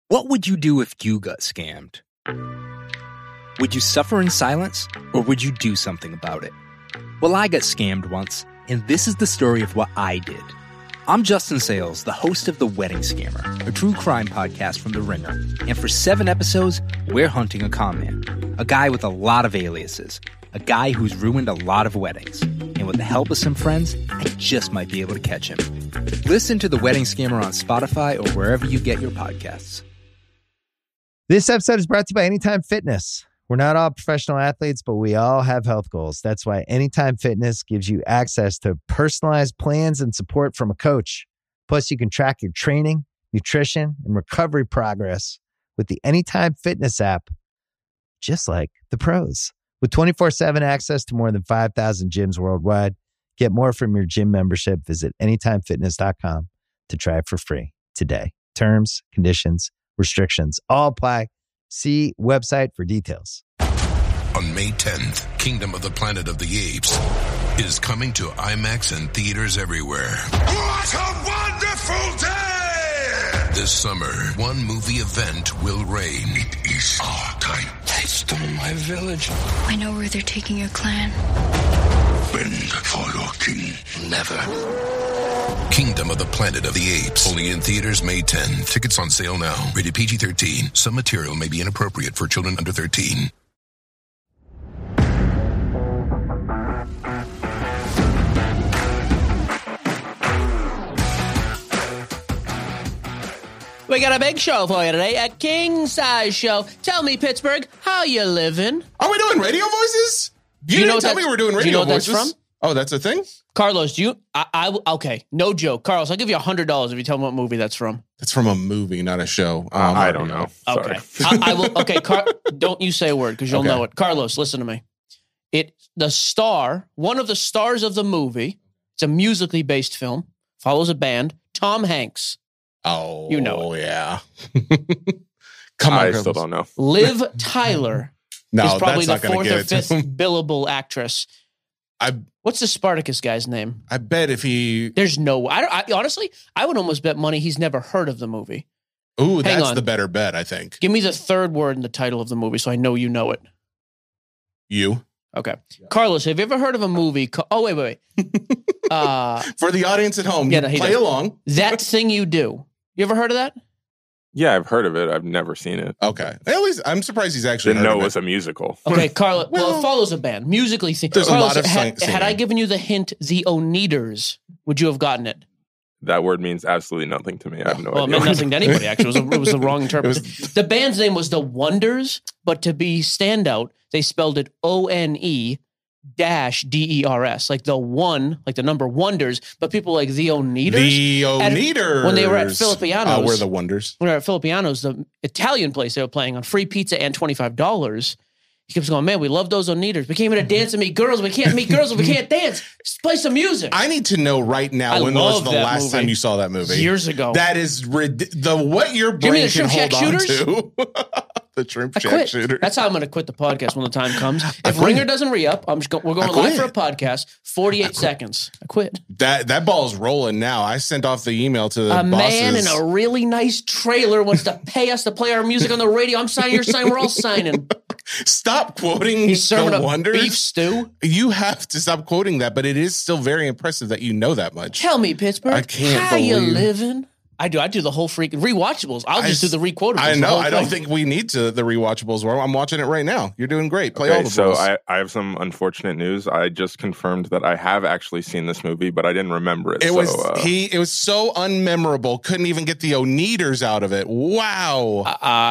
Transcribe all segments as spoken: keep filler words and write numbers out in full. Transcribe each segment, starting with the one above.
What would you do if you got scammed? Would you suffer in silence, or would you do something about it? Well, I got scammed once, and this is the story of what I did. I'm Justin Sales, the host of The Wedding Scammer, a true crime podcast from The Ringer. And for seven episodes, we're hunting a con man, a guy with a lot of aliases, a guy who's ruined a lot of weddings. And with the help of some friends, I just might be able to catch him. Listen to The Wedding Scammer on Spotify or wherever you get your podcasts. This episode is brought to you by Anytime Fitness. We're not all professional athletes, but we all have health goals. That's why Anytime Fitness gives you access to personalized plans and support from a coach. Plus, you can track your training, nutrition, and recovery progress with the Anytime Fitness app, just like the pros. With twenty-four seven access to more than five thousand gyms worldwide, get more from your gym membership. Visit anytime fitness dot com to try it for free today. Terms, conditions, restrictions all apply. See website for details. On May tenth, Kingdom of the Planet of the Apes is coming to IMAX and theaters everywhere. What a wonderful day! This summer, one movie event will reign. It is our time. They stole my village. I know where they're taking your clan. Bend for your king. Never. Kingdom of the Planet of the Apes. Only in theaters May tenth. Tickets on sale now. Rated P G thirteen. Some material may be inappropriate for children under thirteen. We got a big show for you today, a king-size show. Tell me, Pittsburgh, how you living? Are we doing radio voices? You, you didn't know tell me we were doing radio do you know what voices. That's from? Oh, that's a thing? Carlos, do you... I, I, okay, no joke. Carlos, I'll give you one hundred dollars if you tell me what movie that's from. That's from a movie, not a show. Um, uh, I don't know. Okay. I, I will. Okay, Car- don't you say a word because you'll Okay. know it. Carlos, listen to me. It The star, one of the stars of the movie, it's a musically based film, follows a band, Tom Hanks. Oh, You know yeah. Come on, I Carlos. still don't know. Liv Tyler No, is probably that's the not fourth gonna or get it to fifth him. billable actress. I What's the Spartacus guy's name? I bet if he... There's no... I, don't- I honestly, I would almost bet money he's never heard of the movie. Ooh, Hang that's on. the better bet, I think. Give me the third word in the title of the movie so I know you know it. You. Okay. Carlos, have you ever heard of a movie called... Oh, wait, wait, wait. uh, For the audience at home, Yeah, you no, he play does. along. That Thing You Do. You ever heard of that? Yeah, I've heard of it. I've never seen it. Okay. At least I'm surprised he's actually Didn't heard know of it was a musical. Okay, Carlos. Well, Well, it follows a band. Musically, thi- there's a Carlos, lot of had, sing- had I singing. given you the hint, the Oneaters, would you have gotten it? That word means absolutely nothing to me. I have no Well, it idea. meant nothing to anybody, actually. It was, a, it was the wrong It interpretation. was- The band's name was The Wonders, but to be standout, they spelled it O N E dash D E R S, like the one, like the number Wonders, but people like the Oneaters. The At- Oneaters. when they were at Filipiano's- Uh, we're the Wonders. When we were at Filipiano's, the Italian place they were playing on free pizza and twenty-five dollars. He keeps going, man, we love those Oneaters. We came here to dance and meet girls. We can't meet girls if we can't dance. Just play some music. I need to know right now I when was love the that last movie. time you saw that movie. Years ago. That is rid- the what your Do you mean brain the can Shrimp hold on Shack to. The shrimp I shack quit. shooter. That's how I'm going to quit the podcast when the time comes. I If quit. Ringer doesn't re-up, I'm just go- we're going I live for a quit. podcast. forty-eight seconds. I quit. that that ball's rolling now. I sent off the email to the A man in bosses. a really nice trailer wants to pay us to play our music on the radio. I'm signing. You're signing. We're all signing. Stop quoting He's serving the up Wonders. beef stew. You have to stop quoting that, but it is still very impressive that you know that much. Tell me, Pittsburgh. I can't How you believe- living? I do. I do the whole freak rewatchables. I'll I just do s- the requotables. I the know. whole I don't thing. think we need to the rewatchables. Well, I'm watching it right now. You're doing great. Play all Okay, the so balls. I, I have some unfortunate news. I just confirmed that I have actually seen this movie, but I didn't remember it. It so, was uh, he. It was so unmemorable. Couldn't even get the Oneaters out of it. Wow.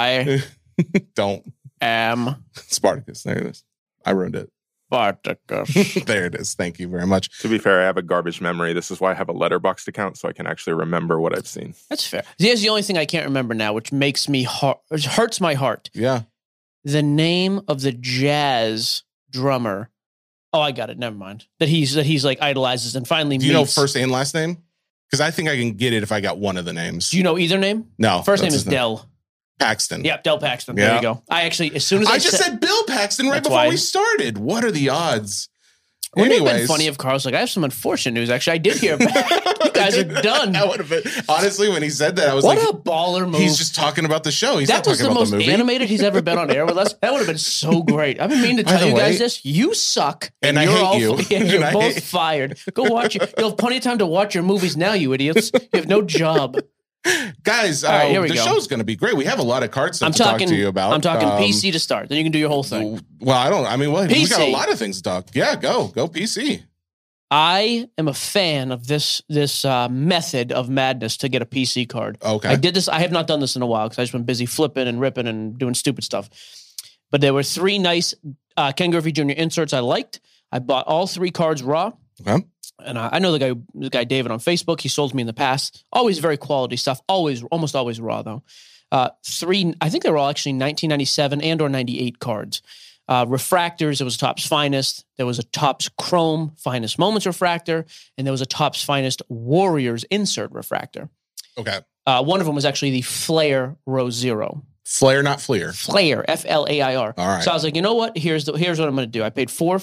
I Don't am Spartacus. There it is. I ruined it. Spartacus. There it is. Thank you very much. to be fair, I have a garbage memory. This is why I have a Letterboxd account, so I can actually remember what I've seen. That's fair. Here's the only thing I can't remember now, which makes me heart, which hurts my heart. Yeah. The name of the jazz drummer. Oh, I got it. Never mind. That he's that he's like idolizes and finally Do you meets. know first and last name? Because I think I can get it if I got one of the names. Do you know either name? No. First name that's is his Dell. Paxton. Yep, Del Paxton. There Yeah. you go. I actually, as soon as I, I just said Bill Paxton right That's before why- we started. What are the odds? Wouldn't Anyways, it have been funny if Carl's like, I have some unfortunate news. Actually, I did hear back. You guys are done. That would have been honestly when he said that, I was what like, a baller move. He's just talking about the show. He's that not was talking the about most the movie. animated he's ever been on air with us. That would have been so great. I've been meaning to By tell the you guys way- this. You suck, And I you're hate all, you. Yeah, And you're I both hate- fired. Go watch it. You'll have plenty of time to watch your movies now, you idiots. You have no job. Guys, All right, uh, here we the go. show's going to be great. We have a lot of card stuff I'm to talking. talk to you about. I'm talking Um, P C to start. Then you can do your whole thing. Well, I don't. I mean, well, we P got C. a lot of things to talk. Yeah, go, go P C. I am a fan of this this uh, method of madness to get a P C card. Okay. I did this. I have not done this in a while because I've just been busy flipping and ripping and doing stupid stuff. But there were three nice uh, Ken Griffey Junior inserts I liked. I bought all three cards raw. Okay. And I, I know the guy, the guy David on Facebook. He sold to me in the past. Always very quality stuff. Always, almost always raw though. Uh, three, I think they were all actually nineteen ninety-seven and or ninety-eight cards. Uh, refractors, there was a Topps Finest. There was a Topps Chrome Finest Moments refractor. And there was a Topps Finest Warriors insert refractor. Okay. Uh, one of them was actually the Flair Row Zero. Flair, not Fleer. Flair, F L A I R. All right. So I was like, you know what? Here's the here's what I'm going to do. I paid four,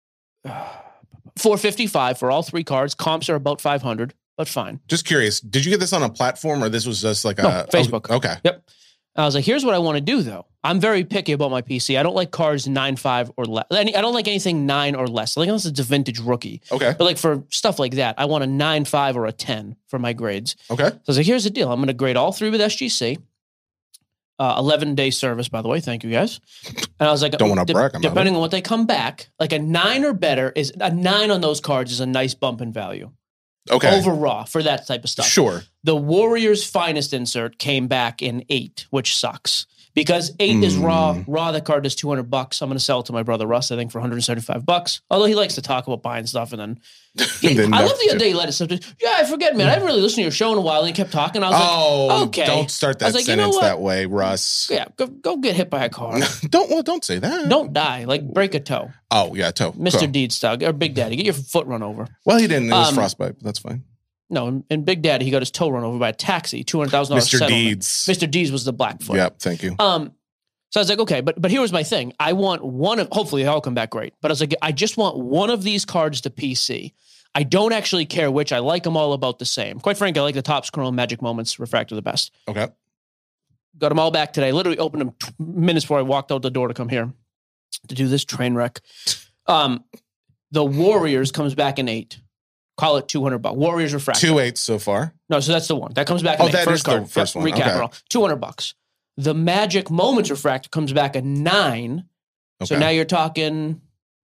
four fifty five for all three cards. Comps are about five hundred, but fine. Just curious, did you get this on a platform or this was just like a No, Facebook. Okay. Yep. I was like, here's what I want to do though. I'm very picky about my P C. I don't like cards nine five or less. I don't like anything nine or less. Like unless it's a vintage rookie. Okay. But like for stuff like that, I want a nine five or a ten for my grades. Okay. So I was like, here's the deal. I'm going to grade all three with S G C. Uh, eleven day service, by the way. Thank you, guys. And I was like, Don't wanna de- brag about depending it. on what they come back, like a nine or better is a nine on those cards is a nice bump in value. Okay. Over raw for that type of stuff. Sure. The Warriors Finest insert came back in eight, which sucks. Because eight is raw. Raw, the card is two hundred bucks. I'm going to sell it to my brother Russ, I think, for one hundred seventy-five bucks. Although he likes to talk about buying stuff and then. And then I no- love the other day he let us. Yeah, I forget, man. I haven't really listened to your show in a while. And he kept talking. I was Oh, like, okay. don't start I was that like, you know sentence what? that way, Russ. Yeah, go, go get hit by a car. don't well, don't say that. Don't die. Like, break a toe. Oh yeah, toe. Mister toe. Deed style. Or Big Daddy. Get your foot run over. Well, he didn't. It was Um, frostbite, but that's fine. No, in, in Big Daddy, he got his toe run over by a taxi. two hundred thousand dollars Mister settlement. Deeds. Mister Deeds was the Blackfoot. Yep. Thank you. Um, so I was like, okay, but but here was my thing. I want one of, hopefully they all come back great. But I was like, I just want one of these cards to P C. I don't actually care which. I like them all about the same. Quite frankly, I like the Topps Chrome Magic Moments Refractor the best. Okay. Got them all back today. Literally opened them t- minutes before I walked out the door to come here to do this train wreck. Um, the Warriors comes back in eight. Call it two hundred bucks. Warriors Refractor. Two eights so far. No, so that's the one. That comes back in Oh, eight. that First is the card. first Yep, one. Recap Okay. it all. two hundred bucks. The Magic Moments Refractor comes back at nine. So Okay. now you're talking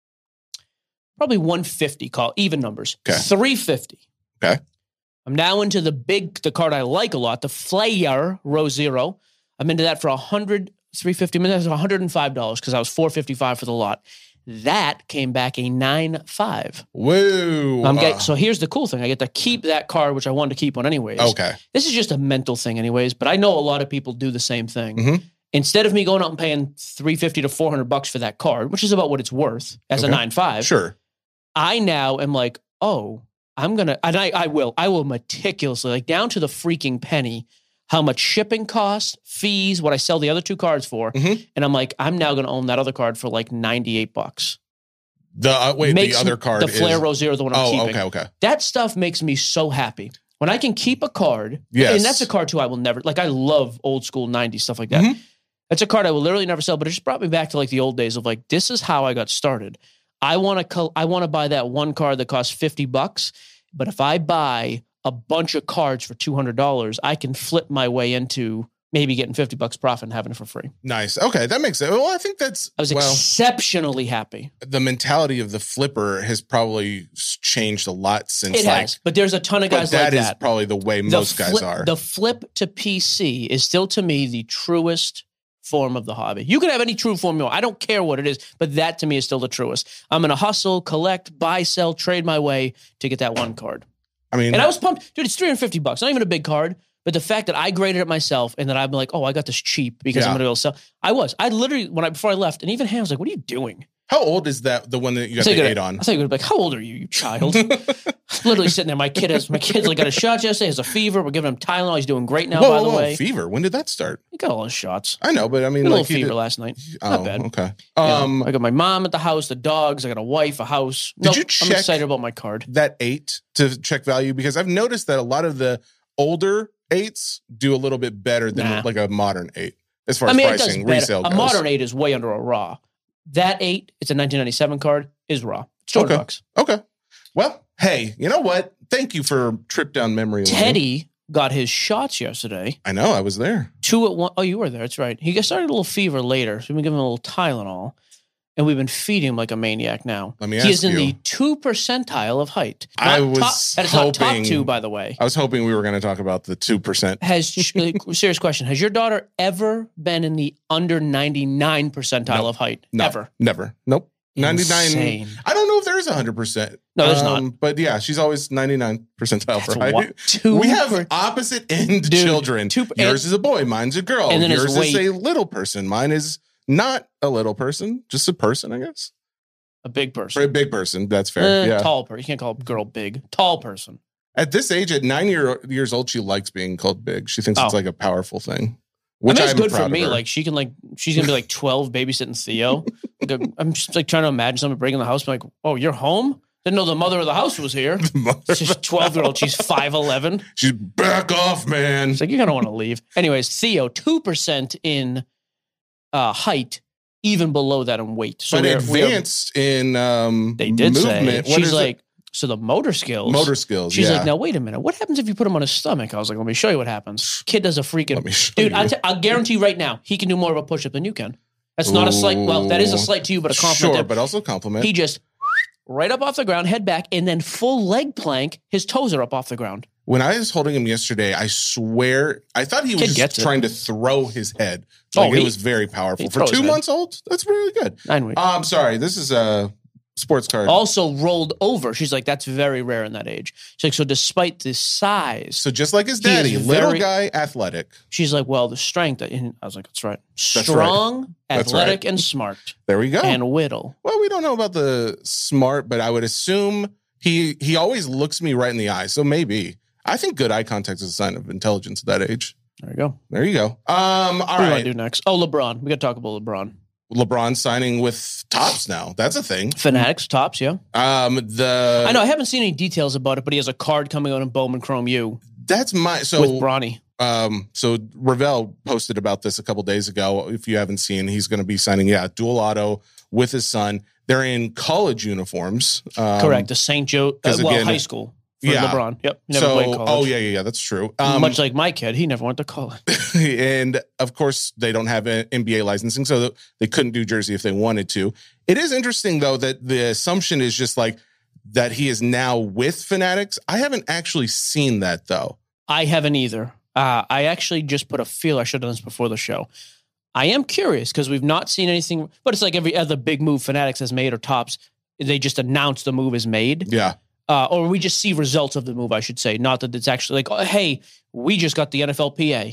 probably one fifty, call even numbers. Okay. three fifty. Okay. I'm now into the big, the card I like a lot, the Flair Row Zero. I'm into that for one hundred, three fifty. I mean, that's one hundred five dollars because I was four fifty-five for the lot. That came back a nine five. Whoa. I'm Uh, get, so here's the cool thing. I get to keep that card, which I wanted to keep one anyways. okay. This is just a mental thing anyways, but I know a lot of people do the same thing. Mhm. Instead of me going out and paying three fifty to four hundred bucks for that card, which is about what it's worth as Okay. a nine five, Sure. I now am like, oh, I'm going to, and I, I will, I will meticulously, like down to the freaking penny, how much shipping costs, fees, what I sell the other two cards for. Mhm. And I'm like, I'm now going to own that other card for like ninety-eight bucks. The uh, wait, Makes the other card the Flair is. Row Zero, the one I'm Oh, keeping. okay, okay. That stuff makes me so happy. When I can keep a card, Yes. and that's a card too I will never, like I love old school nineties stuff like that. Mhm. That's a card I will literally never sell, but it just brought me back to like the old days of like, this is how I got started. I want to, I want to buy that one card that costs fifty bucks, but if I buy a bunch of cards for two hundred dollars, I can flip my way into maybe getting fifty bucks profit and having it for free. Nice. Okay, that makes sense. Well, I think that's I was well. exceptionally happy. The mentality of the flipper has probably s- changed a lot since. It like, has, but there's a ton of but guys that like is that. probably the way most the guys flip, are. The flip to P C is still to me the truest form of the hobby. You can have any true form you want. I don't care what it is, but that to me is still the truest. I'm going to hustle, collect, buy, sell, trade my way to get that one card. I mean, And I was pumped. Dude, it's three hundred fifty bucks. Not even a big card, but the fact that I graded it myself and that I'm like, oh, I got this cheap because Yeah. I'm going to be able to sell. I was. I literally, when I, before I left, and even Ham was like, what are you doing? How old is that? The one that you got I the thought eight on? I thought you would be like, how old are you, you child? Literally sitting there. My kid has, my kid's like got a shot yesterday, has a fever. We're giving him Tylenol. He's doing great now, whoa, by whoa, the whoa, way. Fever. When did that start? He got all his shots. I know, but I mean, a like little fever did, last night. Oh, Not bad. okay. Yeah, Um, I got my mom at the house, the dogs. I got a wife, a house. Did Nope, you I'm check excited about my card. that eight to check value? Because I've noticed that a lot of the older eights do a little bit better than Nah. like a modern eight as far I as mean, it does pricing, better. resale A goes. modern eight is way under a raw. That eight, it's a nineteen ninety-seven card, is raw. It's two hundred Okay. bucks. Okay. Well, hey, you know what? Thank you for trip down memory lane. Teddy got his shots yesterday. I know, I was there. Two at one. Oh, you were there. That's right. He got started a little fever later, so we've been giving him a little Tylenol, and we've been feeding him like a maniac now. Let me he ask is in you. the two percentile of height. I Not was top, that is not top hoping- two, by the way. I was hoping we were going to talk about the two percent. Has serious question? Has your daughter ever been in the under ninety-nine percentile Nope. of height? No, Ever? never. Nope. ninety-nine. Insane. I don't know if there is one hundred percent. No, there's not. But yeah, she's always ninety-nine percentile for That's height. what- two we have per- opposite end Dude, children. two per- Yours is a boy, mine's a girl. And then his Yours is weight. a little person. Mine is not a little person, just a person, I guess. A big For a person. big person, that's fair. Eh, yeah. Tall person. You can't call a girl big. Tall person. At this age, at nine year, years old, she likes being called big. She thinks it's Oh. like a powerful thing. I Which mean, it's I'm good proud for of me. her. Like she can like she's gonna be like twelve babysitting Theo. Like, I'm just like trying to imagine someone breaking the house. I'm like, oh, you're home? Didn't know the mother of the house was here. She's twelve year old. She's five eleven. She's back off, man. It's like you're gonna want to leave. Anyways, Theo two percent in uh, height, even below that in weight. So but we are- we are- advanced in um, they did movement. say What she's is it? like so the motor skills. Motor skills. She's yeah. like, now wait a minute. What happens if you put him on his stomach? I was like, let me show you what happens. Kid does a freaking Let me show dude. you. I t- I'll guarantee you right now, he can do more of a push up than you can. That's not a slight. Well, that is a slight to you, but a compliment. Sure, to- but also compliment. he just right up off the ground, head back, and then full leg plank. His toes are up off the ground. When I was holding him yesterday, I swear I thought he was Kid just gets it. trying to throw his head. Oh, Like it he- was very powerful he for throws two it. months old. That's really good. Nine weeks. I'm sorry. This is a sports card. Also rolled over. She's like, that's very rare in that age. She's like, so despite the size, so just like his He is daddy, little very- guy, athletic. she's like, well, the strength. And I was like, that's right. right. Strong, That's athletic, right. and smart, There we go. and whittle. Well, we don't know about the smart, but I would assume he he always looks me right in the eye. So maybe I think good eye contact is a sign of intelligence at that age. There you go. There you go. Um, all What do you want right. to do next? Oh, LeBron. We got to talk about LeBron. LeBron signing with Topps now. That's a thing. Fanatics, tops, yeah. Um, the I know. I haven't seen any details about it, but he has a card coming out in Bowman Chrome U that's my so with Bronny. Um, so Ravel posted about this a couple days ago. If you haven't seen, he's going to be signing, yeah, dual auto with his son. They're in college uniforms. Um, Correct. The Saint Joe, uh, 'cause well, again- high school for Yeah. LeBron. Yep. Never so, played college. oh yeah, yeah, yeah, that's true. Um, Much like my kid, he never went to college. and of course, they don't have an N B A licensing, so they couldn't do jersey if they wanted to. It is interesting though that the assumption is just like that he is now with Fanatics. I haven't actually seen that though. I haven't either. Uh, I actually just put a feel. I should have done this before the show. I am curious because we've not seen anything, but it's like every other big move Fanatics has made or Tops. They just announce the move is made. Yeah. Uh, or we just see results of the move, I should say. Not that it's actually like, oh, hey, we just got the N F L P A.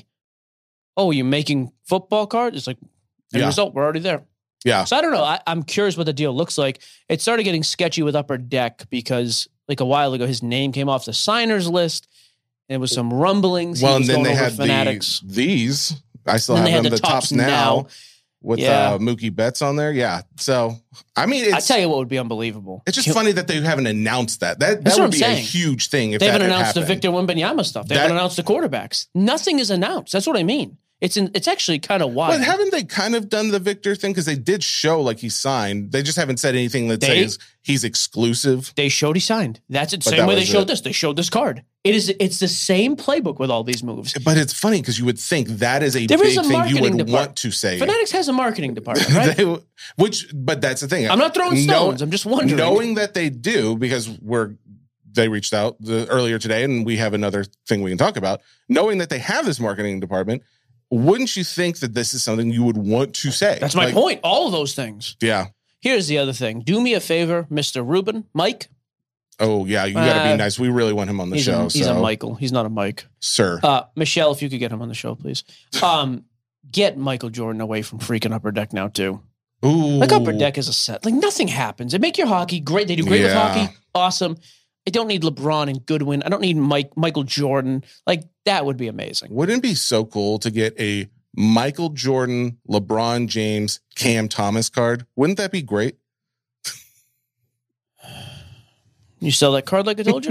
Oh, you're making football cards? It's like, end Yeah. result, we're already there. Yeah. So I don't know. I, I'm curious what the deal looks like. It started getting sketchy with Upper Deck because like a while ago, his name came off the signers list. And there was some rumblings. Well, he and was then going they over had Fanatics. the, these. I still Then have they had them, the the, tops, Tops now, Now. with Yeah. uh, Mookie Betts on there. Yeah. So, I mean, it's, I tell you what would be unbelievable. it's just Can- funny that they haven't announced that. That, That's that what would I'm be a saying. huge thing if They that haven't had announced the happened. Victor Wembanyama stuff. They That- haven't announced the quarterbacks. Nothing is announced. That's what I mean. It's in, it's actually kind of wild. But haven't they kind of done the Victor thing? Because they did show like he signed. They just haven't said anything that They- says he's exclusive. They showed he signed. That's it. But Same that way they was showed it. this. They showed this card. It is. It's the same playbook with all these moves. But it's funny because you would think that is a There big is a thing you marketing would department. want to say. Fanatics has a marketing department, right? They- which, but that's the thing. I'm not throwing Know- stones. I'm just wondering. Knowing that they do, because we're they reached out the, earlier today, and we have another thing we can talk about. Knowing that they have this marketing department, wouldn't you think that this is something you would want to say? That's my Like, point. All of those things. Yeah. Here's the other thing. Do me a favor, Mister Rubin, Mike. Oh yeah, you got to Uh, be nice. We really want him on the He's, show. a, he's so, a Michael. He's not a Mike. sir. Uh, Michelle, if you could get him on the show, please. Um, get Michael Jordan away from freaking Upper Deck now too. Ooh. Like Upper Deck is a set. Like nothing happens. They make your hockey great. They do great Yeah. with hockey. Awesome. I don't need LeBron and Goodwin. I don't need Mike Michael Jordan. Like that would be amazing. Wouldn't it be so cool to get a Michael Jordan, LeBron James, Cam Thomas card? Wouldn't that be great? You sell that card like I told you?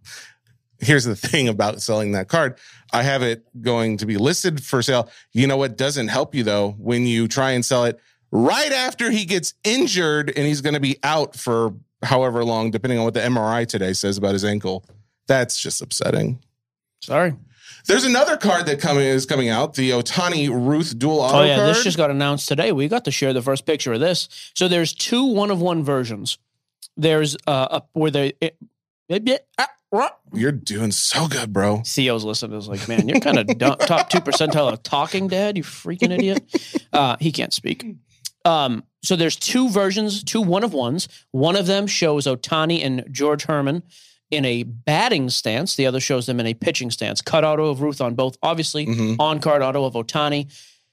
Here's the thing about selling that card. I have it going to be listed for sale. You know what doesn't help you, though, when you try and sell it right after he gets injured and he's going to be out for however long, depending on what the M R I today says about his ankle. That's just upsetting. Sorry. There's another card that coming is coming out, the Ohtani Ruth dual auto Oh, yeah. card. This just got announced today. We got to share the first picture of this. So there's two one-of-one versions. There's uh, a, where they... It, it, ah, You're doing so good, bro. Theo's listening. Is like, man, you're kind of dumb, top two percentile of talking, Dad. You freaking idiot. Uh, he can't speak. Um, so there's two versions, two one of ones. One of them shows Ohtani and George Herman in a batting stance. The other shows them in a pitching stance. Cut auto of Ruth on both. Obviously, Mhm. on card auto of Ohtani.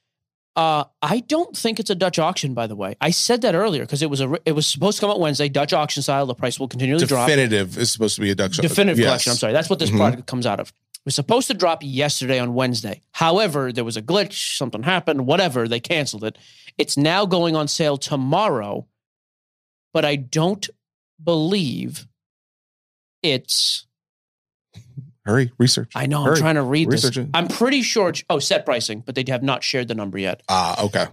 Uh, I don't think it's a Dutch auction, by the way. I said that earlier because it was a it was supposed to come out Wednesday, Dutch auction style. The price will continually drop. Definitive is supposed to be a Dutch Definitive yes. collection. I'm sorry. That's what this Mhm. product comes out of. It was supposed to drop yesterday on Wednesday. However, there was a glitch. Something happened. Whatever. They canceled it. It's now going on sale tomorrow, but I don't believe it's... Hurry, research. I know. Hurry. I'm trying to read Research this. it. I'm pretty sure... It's, oh, set pricing, but they have not shared the number yet. Ah, okay.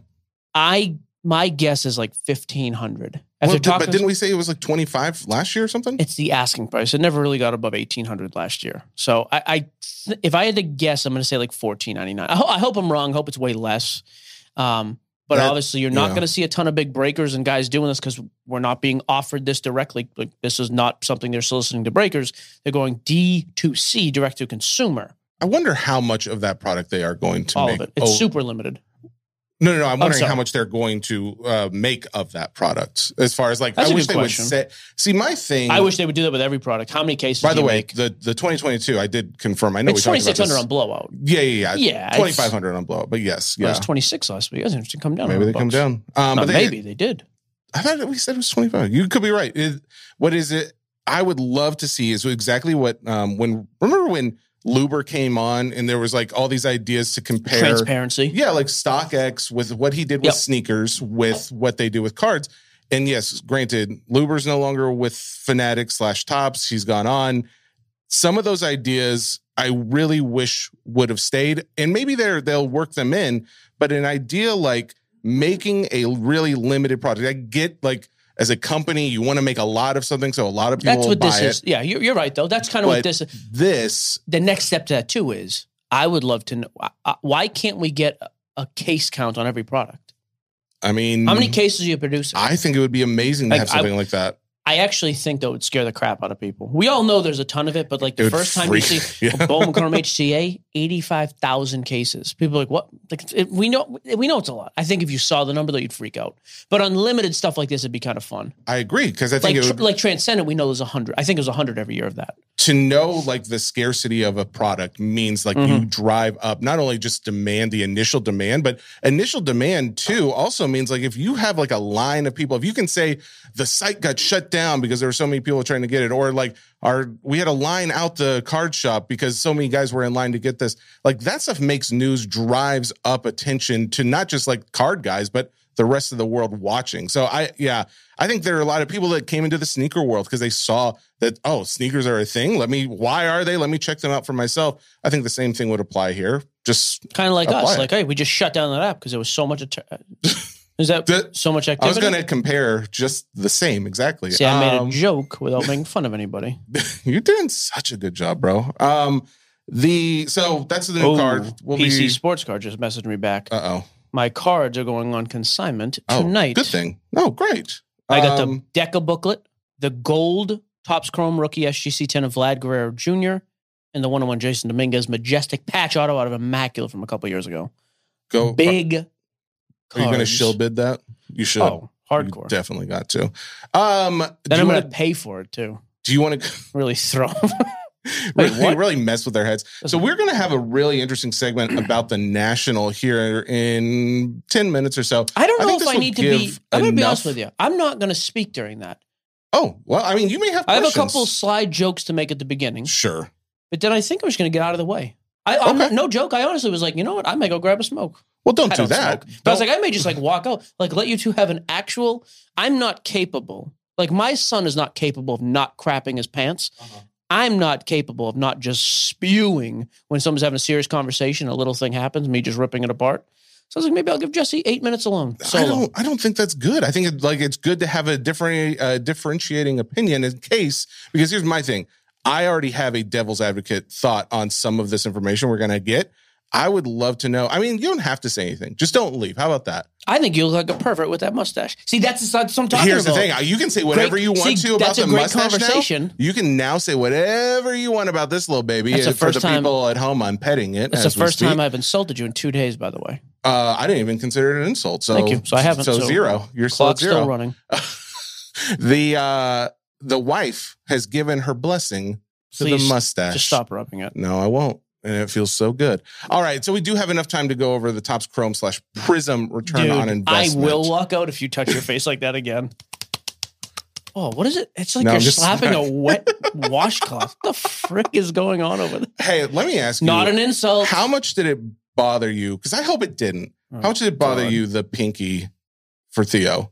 I My guess is like fifteen hundred. Well, did, but didn't we say it was like twenty-five last year or something? It's the asking price. It never really got above eighteen hundred last year. So I, I th- if I had to guess, I'm going to say like fourteen ninety-nine. I, ho- I hope I'm wrong. I hope it's way less. Um, but That- obviously, you're not yeah. going to see a ton of big breakers and guys doing this because we're not being offered this directly. Like this is not something they're soliciting to breakers. They're going D to C, direct to consumer. I wonder how much of that product they are going to All make. of it. It's Oh, super limited. No, no, no. I'm wondering sorry. how much they're going to uh, make of that product. As far as like, That's I a wish good they question. would say. See, my thing. I wish they would do that with every product. How many cases? By do the you way, make? the the twenty twenty-two, I did confirm. I know It's we talked about twenty-six hundred this. on blowout. Yeah, yeah, yeah. Yeah, it's- twenty-five hundred on blowout. But yes, Well, yeah. it was twenty-six last week. That's interesting. Come down. Maybe they one come hundred down. bucks. Um, No, but they, maybe they did. I thought we said it was twenty-five. You could be right. It, what is it? I would love to see is exactly what um, when remember when Luber came on and there was like all these ideas to compare Transparency. Yeah, like StockX with what he did with Yep. sneakers with what they do with cards. And yes, granted, Luber's no longer with Fanatics slash Tops. He's gone on. Some of those ideas I really wish would have stayed, and maybe they're they'll work them in. But an idea like making a really limited product, I get like as a company, you want to make a lot of something, so a lot of people That's will what buy this it. is. Yeah, you're, you're right, though. That's kind of what But this this, The next step to that, too, is I would love to know uh, why can't we get a, a case count on every product? I mean, How many cases are you producing? I think it would be amazing to Like, have something I- like that. I actually think that would scare the crap out of people. We all know there's a ton of it, but like It the would first time freak- you see yeah. Bowman Chrome H C A, eighty-five thousand cases. People are like, what? Like, it, we know we know it's a lot. I think if you saw the number, though, you'd freak out. But unlimited stuff like this would be kind of fun. I agree because I think Like, it tr- would, like Transcendent, we know there's one hundred. I think there's one hundred every year of that. to know like the scarcity of a product means like you Mm-hmm. drive up not only just demand, the initial demand, but initial demand too also means like if you have like a line of people, if you can say the site got shut down because there were so many people trying to get it, or like our we had a line out the card shop because so many guys were in line to get this, like that stuff makes news, drives up attention to not just like card guys, but the rest of the world watching. So I, yeah, I think there are a lot of people that came into the sneaker world because they saw that, oh, sneakers are a thing. Let me, why are they? Let me check them out for myself. I think the same thing would apply here. Just Kind of like apply us. it. Like, hey, we just shut down that app because there was so much. Att- is that The- so much I was activity? going to compare just the same. Exactly. See, I made Um, a joke without making fun of anybody. You're doing such a good job, bro. Um, the, so that's the new Oh, card. We'll P C be, Sports Card just messaged me back. uh oh. My cards are going on consignment Oh, tonight. good thing. Oh, great. I got Um, the Deca booklet, the gold Topps Chrome rookie S G C ten of Vlad Guerrero Junior, and the one oh one Jason Dominguez Majestic patch auto out of Immaculate from a couple years ago. go. Big Are you going to cards. shill bid that? You should. Oh, You hardcore. definitely got to. Um, do Then you I'm wanna- going to pay for it too. Do you want to? Really throw. Wait, really, what? really mess with their heads. So we're going to have a really interesting segment about the National here in ten minutes or so. I don't know think if this I will need to be. give I'm going to be enough- honest with you. I'm not going to speak during that. Oh, well, I mean, you may have I have a questions. couple slide jokes to make at the beginning, Sure. but then I think I'm just going to get out of the way. I, I'm Okay. not, no joke. I honestly was like, you know what? I may go grab a smoke. Well, don't I do don't that. smoke. But I was Don't- like, I may just like walk out, like let you two have an actual. I'm not capable. Like my son is not capable of not crapping his pants. Uh-huh. I'm not capable of not just spewing when someone's having a serious conversation. A little thing happens, me just ripping it apart. So I was like, maybe I'll give Jesse eight minutes alone. Solo. I don't. I don't think that's good. I think it, like it's good to have a different, uh, differentiating opinion in case. Because here's my thing: I already have a devil's advocate thought on some of this information we're going to get. I would love to know. I mean, you don't have to say anything. Just don't leave. How about that? I think you look like a pervert with that mustache. See, that's, that's what I'm talking Here's about. the thing: you can say whatever Great- you want see, to about that's a the great mustache. conversation. Now. You can now say whatever you want about this little baby. That's the And for first the time- people at home, I'm petting it. It's as the we first speak. time I've insulted you in two days, by the way. Uh, I didn't even consider it an insult. So Thank you. So I haven't. So, zero. You're still at Clock's zero. still running. the uh, the wife has given her blessing to Please, the mustache. Just stop rubbing it. No, I won't. And it feels so good. All right. So we do have enough time to go over the Topps Chrome slash Prism return Dude, on I investment. will walk out if you touch your face like that again. Oh, what is it? It's like No, you're I'm just- slapping a wet washcloth. What the frick is going on over there? Hey, let me ask you. Not an insult. How much did it bother you? Because I hope it didn't. Oh, How much did it bother God. you, the pinky for Theo?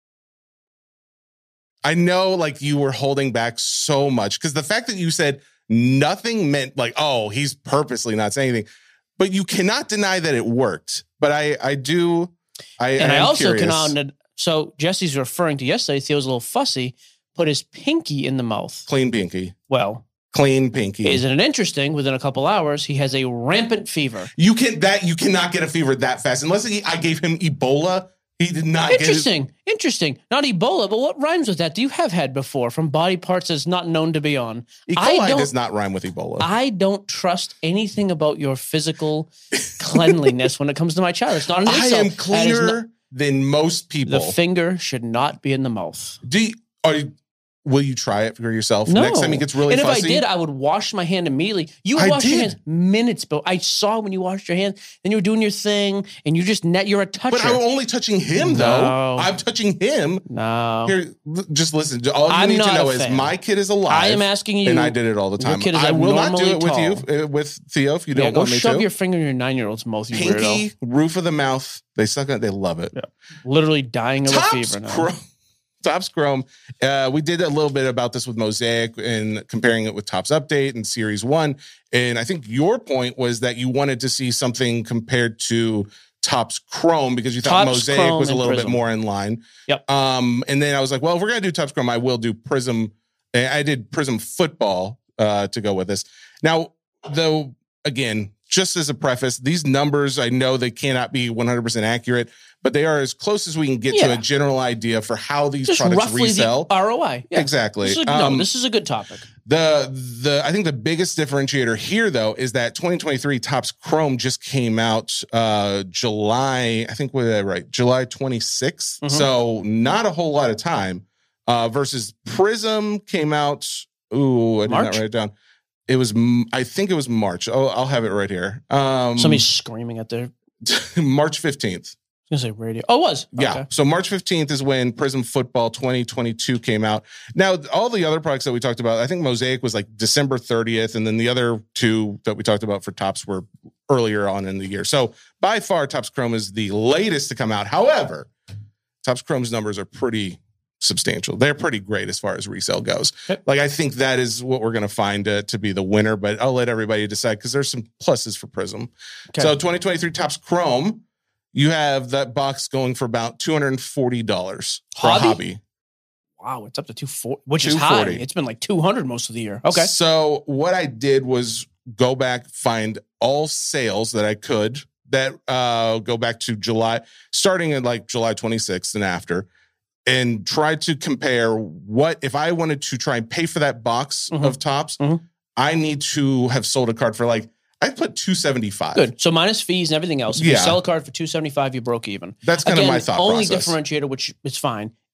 I know like you were holding back so much because the fact that you said nothing meant like, oh, he's purposely not saying anything, but you cannot deny that it worked. But I, I do. I, and I am also curious. cannot. So Jesse's referring to yesterday. Theo's a little fussy. Put his pinky in the mouth. Clean pinky. Well, Clean pinky. isn't it interesting? Within a couple hours, he has a rampant fever. You can that you cannot get a fever that fast unless he, I gave him Ebola. He did not get it. Interesting. Interesting. Not Ebola, but what rhymes with that? Do you have had before from body parts that's not known to be on? E. I coli don't- does not rhyme with Ebola. I don't trust anything about your physical cleanliness when it comes to my child. It's not an I insult. am That is cleaner not- than most people. the finger should not be in the mouth. Do you, are you, will you try it for yourself No. next time he gets really and fussy? if I did, I would wash my hand immediately. You would I wash your did. hands minutes, but I saw when you washed your hands, then you were doing your thing, and you just net. You're a toucher. but I'm only touching him though. No. I'm touching him. no, Here, l- just listen. All you I'm need to not know a is fan. my kid is alive. I am asking you. and I did it all the your time. kid is I will not do it with abnormally you, uh, with Theo, if you yeah, don't go want me shove to. your finger in your nine-year-old's mouth. You Pinky, weirdo. roof of the mouth. They suck on it. They love it. Yeah. Literally dying of a Topps fever now. Chrome. Topps Chrome. Uh, we did a little bit about this with Mosaic and comparing it with Topps Update and Series One. And I think your point was that you wanted to see something compared to Topps Chrome because you thought Topps Mosaic Chrome was a and little Prism. bit more in line. Yep. Um, and then I was like, well, if we're gonna do Topps Chrome, I will do Prism. I did Prism Football uh, to go with this. Now, though, again, just as a preface, these numbers, I know they cannot be one hundred percent accurate, but they are as close as we can get to Yeah. a general idea for how these Just products roughly resell. the R O I. Yeah. Exactly. This is a, Um, no, this is a good topic. The the I think the biggest differentiator here though is that twenty twenty-three Topps Chrome just came out uh July, I think what did I write? July twenty-sixth. Mhm. So not a whole lot of time. Uh versus Prism came out. Ooh, I did March? not write it down. It was m- I think it was March. Oh, I'll have it right here. Um Somebody's screaming at their. March fifteenth. I was gonna say radio. Oh, it was. Yeah. Okay. So March fifteenth is when Prism Football twenty twenty-two came out. Now, all the other products that we talked about, I think Mosaic was like December thirtieth. And then the other two that we talked about for Topps were earlier on in the year. So by far, Topps Chrome is the latest to come out. However, Topps Chrome's numbers are pretty substantial. They're pretty great as far as resale goes. Okay. Like, I think that is what we're going to find uh, to be the winner, but I'll let everybody decide because there's some pluses for Prism. Okay. So twenty twenty-three Topps Chrome, you have that box going for about two hundred forty dollars for Hobby? a hobby. Wow, it's up to two forty, which is high. two forty. It's been like two hundred most of the year. Okay. So what I did was go back, find all sales that I could that uh, go back to July, starting at like July twenty-sixth and after, and try to compare what, if I wanted to try and pay for that box Mhm. of Topps, Mhm. I need to have sold a card for like, I put two seventy-five. Good. So minus fees and everything else. If you Yeah. sell a card for two seventy-five, you broke even. That's kind Again, of my thought only process. differentiator, which is fine,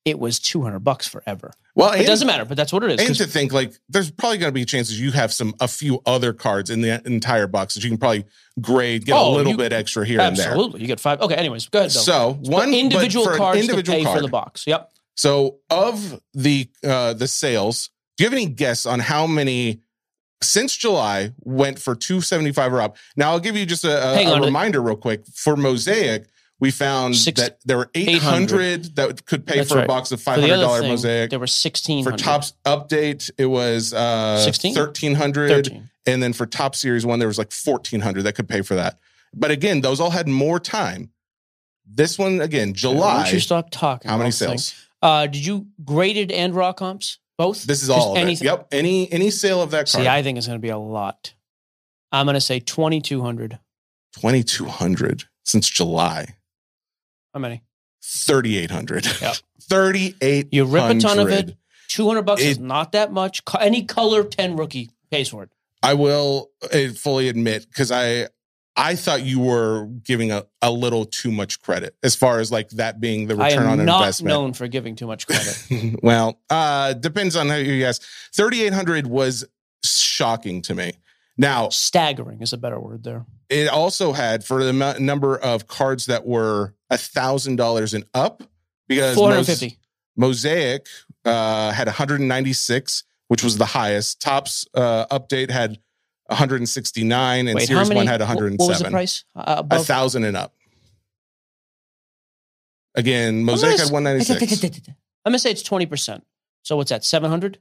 it was two hundred bucks forever. Well, it and, doesn't matter, but that's what it is. And to think like there's probably going to be chances you have some a few other cards in the entire box that you can probably grade, get oh, a little you, bit extra here absolutely. and there. Absolutely, you get five. Okay, anyways, go ahead. Though. So one individual cards individual to pay card. for the box. Yep. So of the uh, the sales, do you have any guess on how many since July went for two seventy-five or up? Now I'll give you just a, a, a reminder real quick. For Mosaic, we found Six, that there were eight hundred that could pay That's for right. a box of five hundred dollars Mosaic. There were sixteen hundred. For Topps Update, it was uh, thirteen hundred. And then for Top Series one, there was like fourteen hundred that could pay for that. But again, those all had more time. This one, again, July. Why don't you stop talking? How many sales? Uh, did you graded and raw comps? Both? This is all of it. Yep. Any any sale of that card. See, I think it's going to be a lot. I'm going to say twenty-two hundred. twenty-two hundred since July. How many? thirty-eight hundred. Yep. thirty-eight hundred. You rip a ton of it. two hundred bucks it, is not that much. Any color ten rookie pays for it. I will fully admit, because I I thought you were giving a, a little too much credit as far as like that being the return on investment. I am not known for giving too much credit. Well, uh, depends on how you ask. thirty-eight hundred was shocking to me. Now, staggering is a better word there. It also had, for the m- number of cards that were one thousand dollars and up, because four hundred fifty. Mos- Mosaic uh, had one hundred ninety-six, which was the highest. Topps uh, Update had one hundred sixty-nine, and Wait, Series many, one had one hundred seven. What was the price? Uh, one thousand and up. Again, Mosaic had one hundred ninety-six. I'm going to say it's twenty percent. So what's that, seven hundred?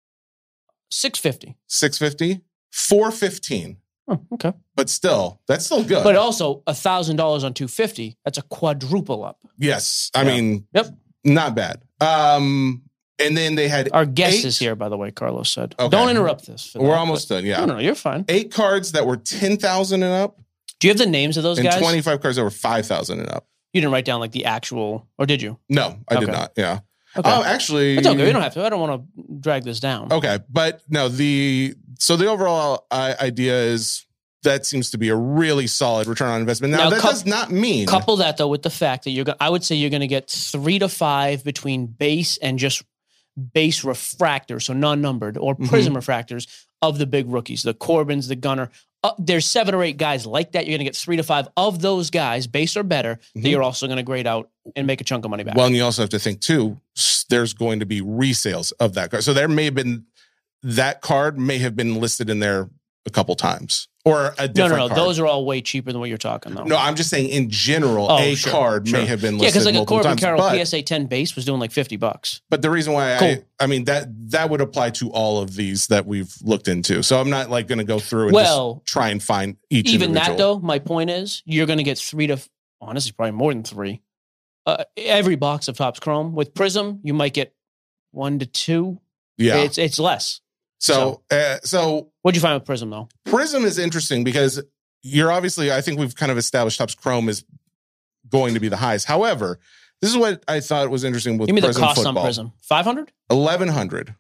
six hundred fifty. six hundred fifty? four hundred fifteen. Oh, okay. But still, that's still good. But also, one thousand dollars on two hundred fifty, that's a quadruple up. Yes. I yeah. mean, yep. Not bad. Um, and then they had Our guest eight, is here, by the way, Carlos said. Okay. Don't interrupt this. We're that, almost done, yeah. No, no, you're fine. Eight cards that were ten thousand and up. Do you have the names of those and guys? And twenty-five cards that were five thousand and up. You didn't write down like the actual, or did you? No, I okay. did not, yeah. Okay. Oh, actually. It's okay, we don't have to. I don't want to drag this down. Okay, but no, the, so the overall uh, idea is that seems to be a really solid return on investment. Now, now that couple, does not mean. Couple that though with the fact that you're going I would say you're going to get three to five between base and just base refractors, so non-numbered, or prism mm-hmm. refractors of the big rookies, the Corbins, the Gunnar. Uh, there's seven or eight guys like that. You're going to get three to five of those guys, base or better, mm-hmm. that you're also going to grade out and make a chunk of money back. Well, and you also have to think too, there's going to be resales of that card. So there may have been, that card may have been listed in there a couple times. Or a different No, no, no. card. Those are all way cheaper than what you're talking, though. No, I'm just saying in general, oh, a sure, card sure. may have been listed yeah, because like a multiple Corbin times. Carroll but, P S A ten base was doing like fifty bucks. But the reason why cool. I, I mean, that that would apply to all of these that we've looked into. So I'm not like going to go through and well, just try and find each even individual. that, though, my point is you're going to get three to, honestly, probably more than three. Uh, every box of Topps Chrome. With Prism, you might get one to two. Yeah. It's, it's less. So, so, uh, so what'd you find with Prism, though? Prism is interesting because you're obviously, I think we've kind of established Topps Chrome is going to be the highest. However, this is what I thought was interesting with Give me Prism the cost football. on Prism. five hundred? eleven hundred.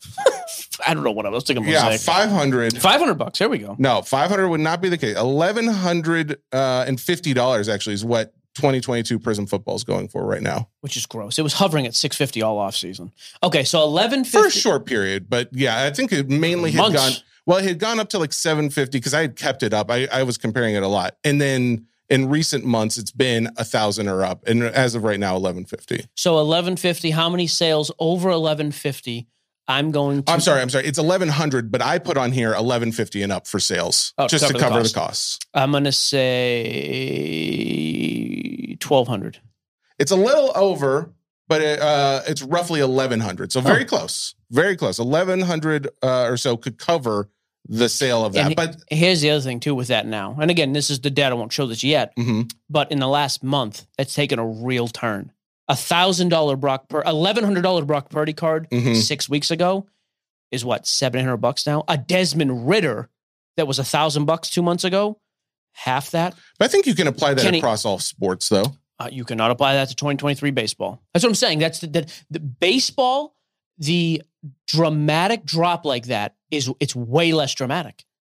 I don't know what I was thinking. Yeah, five hundred. five hundred bucks. Here we go. No, five hundred would not be the case. eleven fifty dollars actually is what twenty twenty-two Prism football is going for right now. Which is gross. It was hovering at six fifty all off season. Okay, so eleven fifty for a short period, but yeah, I think it mainly had Months. gone. Well, it had gone up to like seven fifty because I had kept it up. I, I was comparing it a lot, and then in recent months, it's been a thousand or up, and as of right now, eleven fifty. So eleven fifty. How many sales over eleven fifty? I'm going to. I'm sorry. I'm sorry. It's eleven hundred, but I put on here eleven fifty and up for sales, oh, just to cover to cover the, the costs. I'm going to say twelve hundred. It's a little over, but it, uh, it's roughly eleven hundred. So very oh. close, very close. eleven hundred uh, or so could cover the sale of that. And but here's the other thing too with that now. And again, this is the data. I won't show this yet, mm-hmm. but in the last month, it's taken a real turn. A thousand dollar Brock, Pur- eleven hundred dollar Brock Purdy card mm-hmm. six weeks ago is what, seven hundred bucks now. A Desmond Ritter that was a thousand bucks two months ago, half that. But I think you can apply that Kenny, across all sports, though. Uh, you cannot apply that to twenty twenty-three baseball. That's what I'm saying. That's the, the, the baseball. The dramatic drop like that is it's way less dramatic.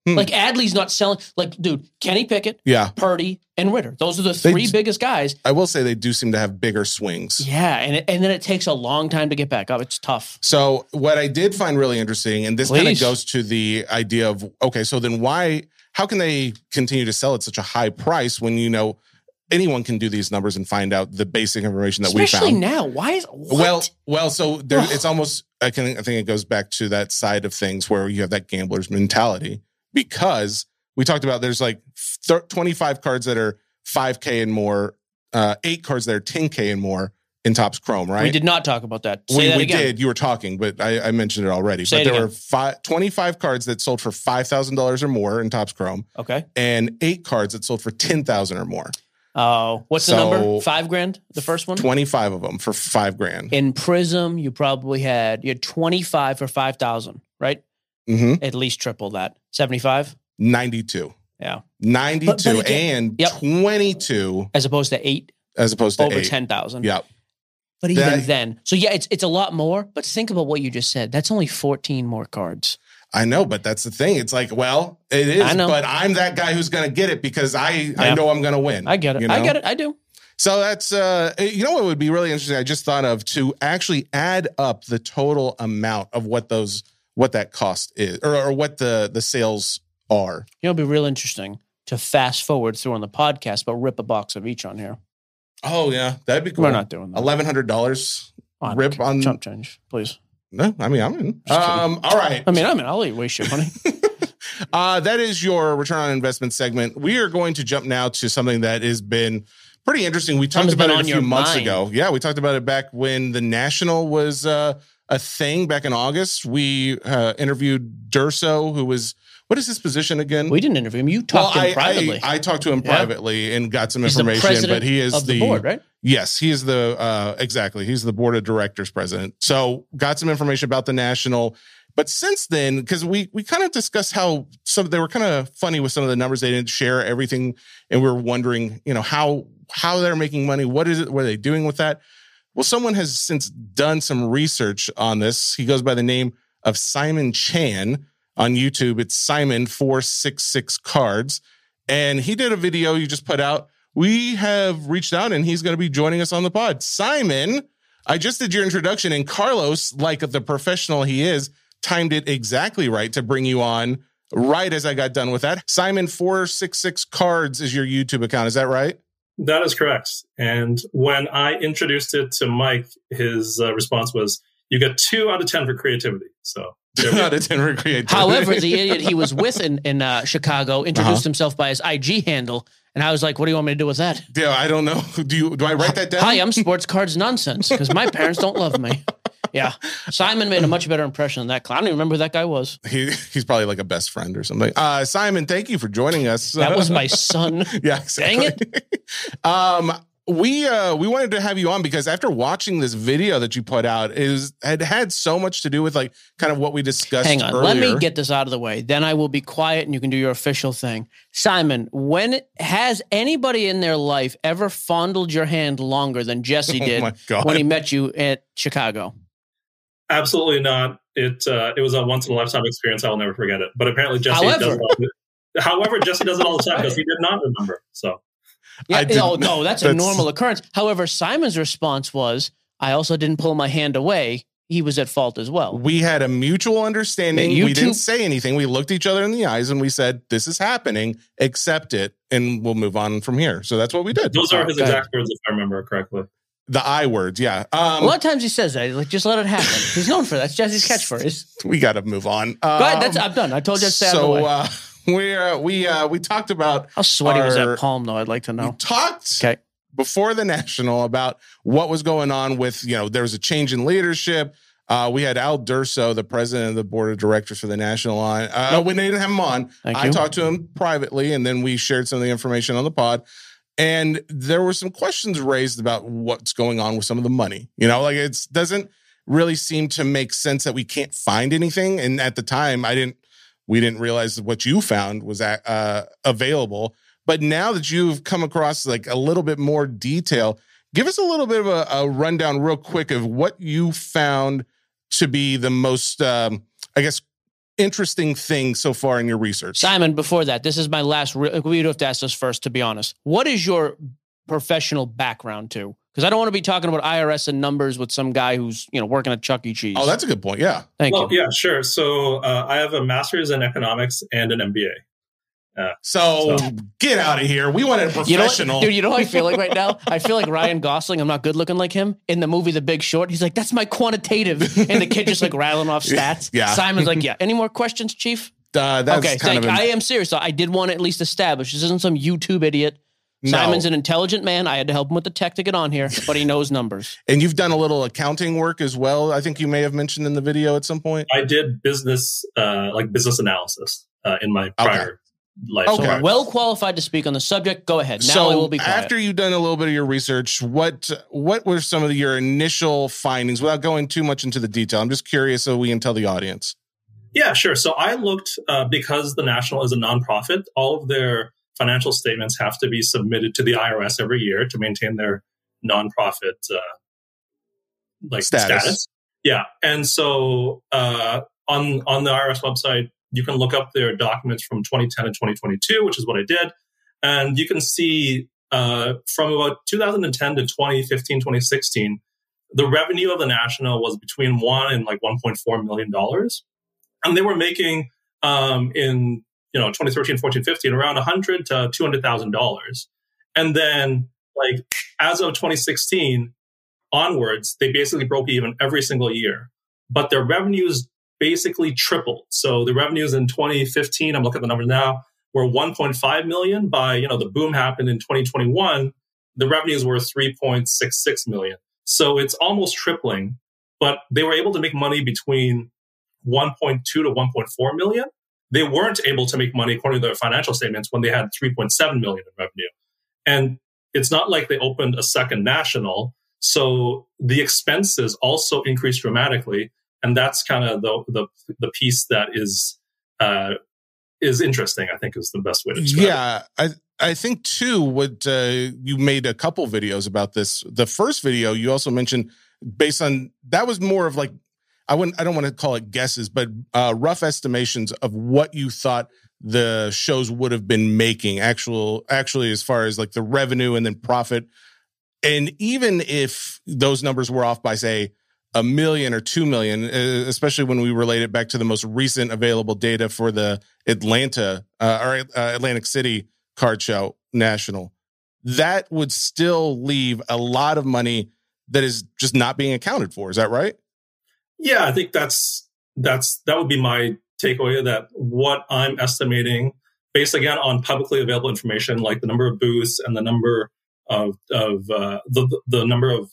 Like Adley's not selling. Like, dude, Kenny Pickett, Yeah. Purdy, and Ritter. Those are the They three d- biggest guys. I will say they do seem to have bigger swings. Yeah, and it, and then it takes a long time to get back up. It's tough. So what I did find really interesting, and this kind of Please. goes to the idea of, okay, so then why, how can they continue to sell at such a high price when, you know, anyone can do these numbers and find out the basic information that Especially we found? now. Why is what? Well, well, so there, it's almost, I can, I think it goes back to that side of things where you have that gambler's mentality, because we talked about there's like thir- twenty-five cards that are five K and more, uh, eight cards that are ten K and more in Topps Chrome, right? We did not talk about that. Say we that we again. did. You were talking, but I, I mentioned it already. Say but it there again. were five, twenty-five cards that sold for five thousand dollars or more in Topps Chrome, Okay. and eight cards that sold for ten thousand dollars or more. Oh, what's the So- number? Five grand. The first one. twenty-five of them for five grand. In Prism, you probably had you had twenty five for five thousand, right? Mm-hmm. At least triple that. Seventy five. ninety-two. Yeah. ninety-two But- but again- and Yep. twenty-two As opposed to eight as opposed to over eight. ten thousand. Yeah. But even That- then, so yeah, it's it's a lot more. But think about what you just said. That's only fourteen more cards. I know, but that's the thing. It's like, well, it is, I know. but I'm that guy who's going to get it because I, I Yeah. know I'm going to win. I get it. you I know? get it. I do. So that's, uh, you know what would be really interesting? I just thought of to actually add up the total amount of what those, what that cost is, or, or what the, the sales are. You know, it'd be real interesting to fast forward through on the podcast, but rip a box of each on here. Oh yeah. That'd be cool. We're not doing that. eleven hundred dollars On, rip on. chump change, please. No, I mean, I'm in. Just kidding. Um, all right. I mean, I mean, I'll eat waste your money. Uh, that is your return on investment segment. We are going to jump now to something that has been pretty interesting. We talked Something's about been it a on few your months mind. ago. Yeah, we talked about it back when the National was uh, a thing back in August. We uh, interviewed Durso, who was, what is his position again? We didn't interview him. You talked well, to him I, privately. I, I talked to him Yeah. privately and got some He's the information, president but he is of the board, right? Yes, he is the, uh, exactly. He's the board of directors president. So got some information about the National. But since then, because we we kind of discussed how some they were kind of funny with some of the numbers. They didn't share everything, and we were wondering, you know, how how they're making money. What is it? What are they doing with that? Well, someone has since done some research on this. He goes by the name of Simon Chan on YouTube. It's Simon four six six Cards, and he did a video you just put out. We have reached out, and he's going to be joining us on the pod. Simon, I just did your introduction, and Carlos, like the professional he is, timed it exactly right to bring you on right as I got done with that. Simon four six six Cards is your YouTube account. Is that right? That is correct. And when I introduced it to Mike, his uh, response was, you get two out of ten for creativity. So Two out of ten for creativity. However, the idiot he was with in, in uh, Chicago introduced Uh-huh. himself by his I G handle. And I was like, what do you want me to do with that? Yeah, I don't know. Do you? Do I write that down? Hi, I'm Sports Cards Nonsense because my parents don't love me. Yeah. Simon made a much better impression than that clown. I don't even remember who that guy was. He, he's probably like a best friend or something. Uh, Simon, thank you for joining us. That was my son. Yeah, exactly. Dang it. um, we uh, we wanted to have you on because after watching this video that you put out, is it had so much to do with like kind of what we discussed. Hang on. earlier. Let me get this out of the way. Then I will be quiet and you can do your official thing. Simon, when has anybody in their life ever fondled your hand longer than Jesse Oh did my God. when he met you at Chicago? absolutely not. It uh, it was a once in a lifetime experience. I will never forget it. But apparently Jesse However- does it all, however, Jesse does it all the time because he did not remember. So Yeah, I didn't- no, no, that's a that's- normal occurrence. However, Simon's response was, I also didn't pull my hand away. He was at fault as well. We had a mutual understanding. Yeah, you we didn't two- say anything. We looked each other in the eyes and we said, "This is happening. Accept it, and we'll move on from here." So that's what we did. those are his Okay. exact words, if I remember correctly. The I words, yeah. Um, A lot of times he says that. He's like, just let it happen. He's known for that. That's Jesse's catchphrase. we got to move on. Um, Go ahead. That's, I'm done. I told you to stay out of the so way. uh, we uh, we uh, we talked about How sweaty was our- that palm, though? I'd like to we know. talked Okay. before the National about what was going on with, you know, there was a change in leadership. Uh, we had Al Durso, the president of the board of directors for the National, on. Uh, Nope. We didn't have him on. Thank I you. talked to him privately, and then we shared some of the information on the pod. And there were some questions raised about what's going on with some of the money. You know, like it doesn't really seem to make sense that we can't find anything. And at the time, I didn't. We didn't realize that what you found was uh, available. But now that you've come across like a little bit more detail, give us a little bit of a, a rundown, real quick, of what you found to be the most, um, I guess, interesting thing so far in your research? Simon, before that, this is my last, re- we do have to ask this first, to be honest. What is your professional background to? Because I don't want to be talking about I R S and numbers with some guy who's, you know, working at Chuck E. Cheese. Oh, that's a good point. Yeah. Thank well, you. Yeah, sure. So uh, I have a master's in economics and an M B A. Uh, so, so get out of here. We want a professional. You know what, dude, you know what I feel like right now? I feel like Ryan Gosling. I'm not good looking like him. In the movie The Big Short, he's like, that's my quantitative. And the kid just like rattling off stats. Yeah. Simon's like, yeah. Any more questions, Chief? Uh, that's okay, kind so of an- I am serious. So I did want to at least establish this isn't some YouTube idiot. No. Simon's an intelligent man. I had to help him with the tech to get on here, but he knows numbers. And you've done a little accounting work as well. I think you may have mentioned in the video at some point. I did business, uh, like business analysis uh, in my prior okay. life. Okay. So well qualified to speak on the subject. Go ahead. Now so I will be quiet. After you've done a little bit of your research, what what were some of your initial findings without going too much into the detail? I'm just curious so we can tell the audience. Yeah, sure. So I looked, uh, because the National is a nonprofit, all of their financial statements have to be submitted to the I R S every year to maintain their nonprofit uh, like status. status. Yeah, and so uh, on on the I R S website, you can look up their documents from twenty ten and twenty twenty-two, which is what I did, and you can see uh, from about two thousand ten to twenty fifteen, twenty sixteen, the revenue of the National was between one and like one point four million dollars, and they were making um, in you know, twenty thirteen, fourteen, fifteen, around one hundred to two hundred thousand dollars. And then, like, as of twenty sixteen onwards, they basically broke even every single year. But their revenues basically tripled. So the revenues in twenty fifteen, I'm looking at the numbers now, were one point five million. By, you know, the boom happened in twenty twenty-one, the revenues were three point six six million. So it's almost tripling. But they were able to make money between one point two to one point four million. They weren't able to make money according to their financial statements when they had three point seven million in revenue. And it's not like they opened a second National. So the expenses also increased dramatically. And that's kind of the, the the piece that is uh, is interesting, I think, is the best way to describe yeah, it. Yeah, I I think too, what uh, you made a couple videos about this. The first video you also mentioned based on, that was more of like, I wouldn't, I don't want to call it guesses, but uh, rough estimations of what you thought the shows would have been making actual, actually, as far as like the revenue and then profit. And even if those numbers were off by, say, a million or two million, especially when we relate it back to the most recent available data for the Atlanta uh, or uh, Atlantic City card show National, that would still leave a lot of money that is just not being accounted for. Is that right? Yeah, I think that's that's that would be my takeaway, that what I'm estimating, based again on publicly available information like the number of booths and the number of of uh, the the number of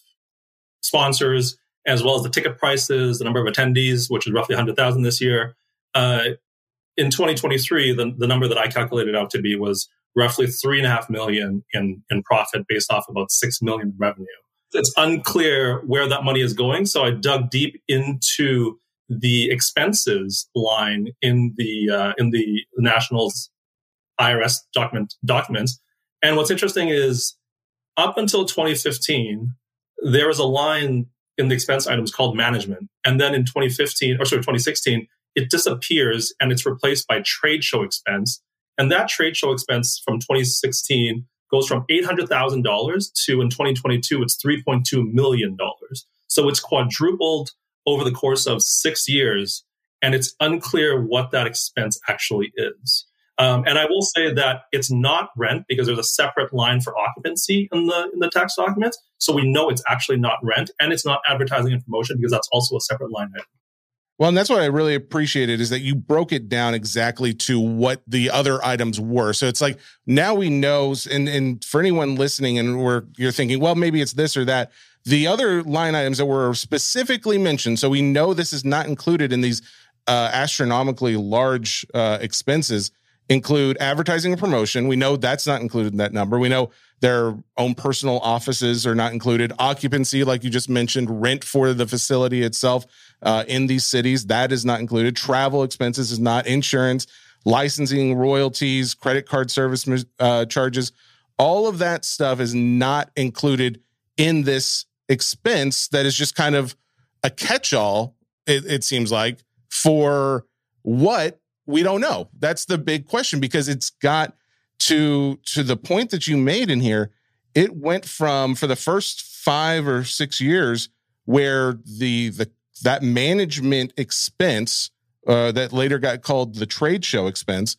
sponsors, as well as the ticket prices, the number of attendees, which is roughly one hundred thousand this year. Uh, in twenty twenty-three, the, the number that I calculated out to be was roughly three and a half million in in profit, based off about six million in revenue. It's unclear where that money is going. So I dug deep into the expenses line in the uh, in the National's I R S document documents. And what's interesting is up until twenty fifteen, there was a line in the expense items called management. And then in twenty fifteen, or sorry, twenty sixteen, it disappears and it's replaced by trade show expense. And that trade show expense from twenty sixteen goes from eight hundred thousand dollars to, in twenty twenty-two, it's three point two million dollars. So it's quadrupled over the course of six years, and it's unclear what that expense actually is. Um, and I will say that it's not rent, because there's a separate line for occupancy in the in the tax documents. So we know it's actually not rent, and it's not advertising and promotion, because that's also a separate line item. Well, and that's what I really appreciated, is that you broke it down exactly to what the other items were. So it's like, now we know, and, and for anyone listening and we're, you're thinking, well, maybe it's this or that, the other line items that were specifically mentioned, so we know this is not included in these uh, astronomically large uh, expenses, include advertising and promotion. We know that's not included in that number. We know their own personal offices are not included. Occupancy, like you just mentioned, rent for the facility itself uh, in these cities, that is not included. Travel expenses is not. Insurance, licensing, royalties, credit card service uh, charges, all of that stuff is not included in this expense that is just kind of a catch-all, it, it seems like, for What? We don't know. That's the big question, because it's got to to the point that you made in here. It went from, for the first five or six years, where the the that management expense uh, that later got called the trade show expense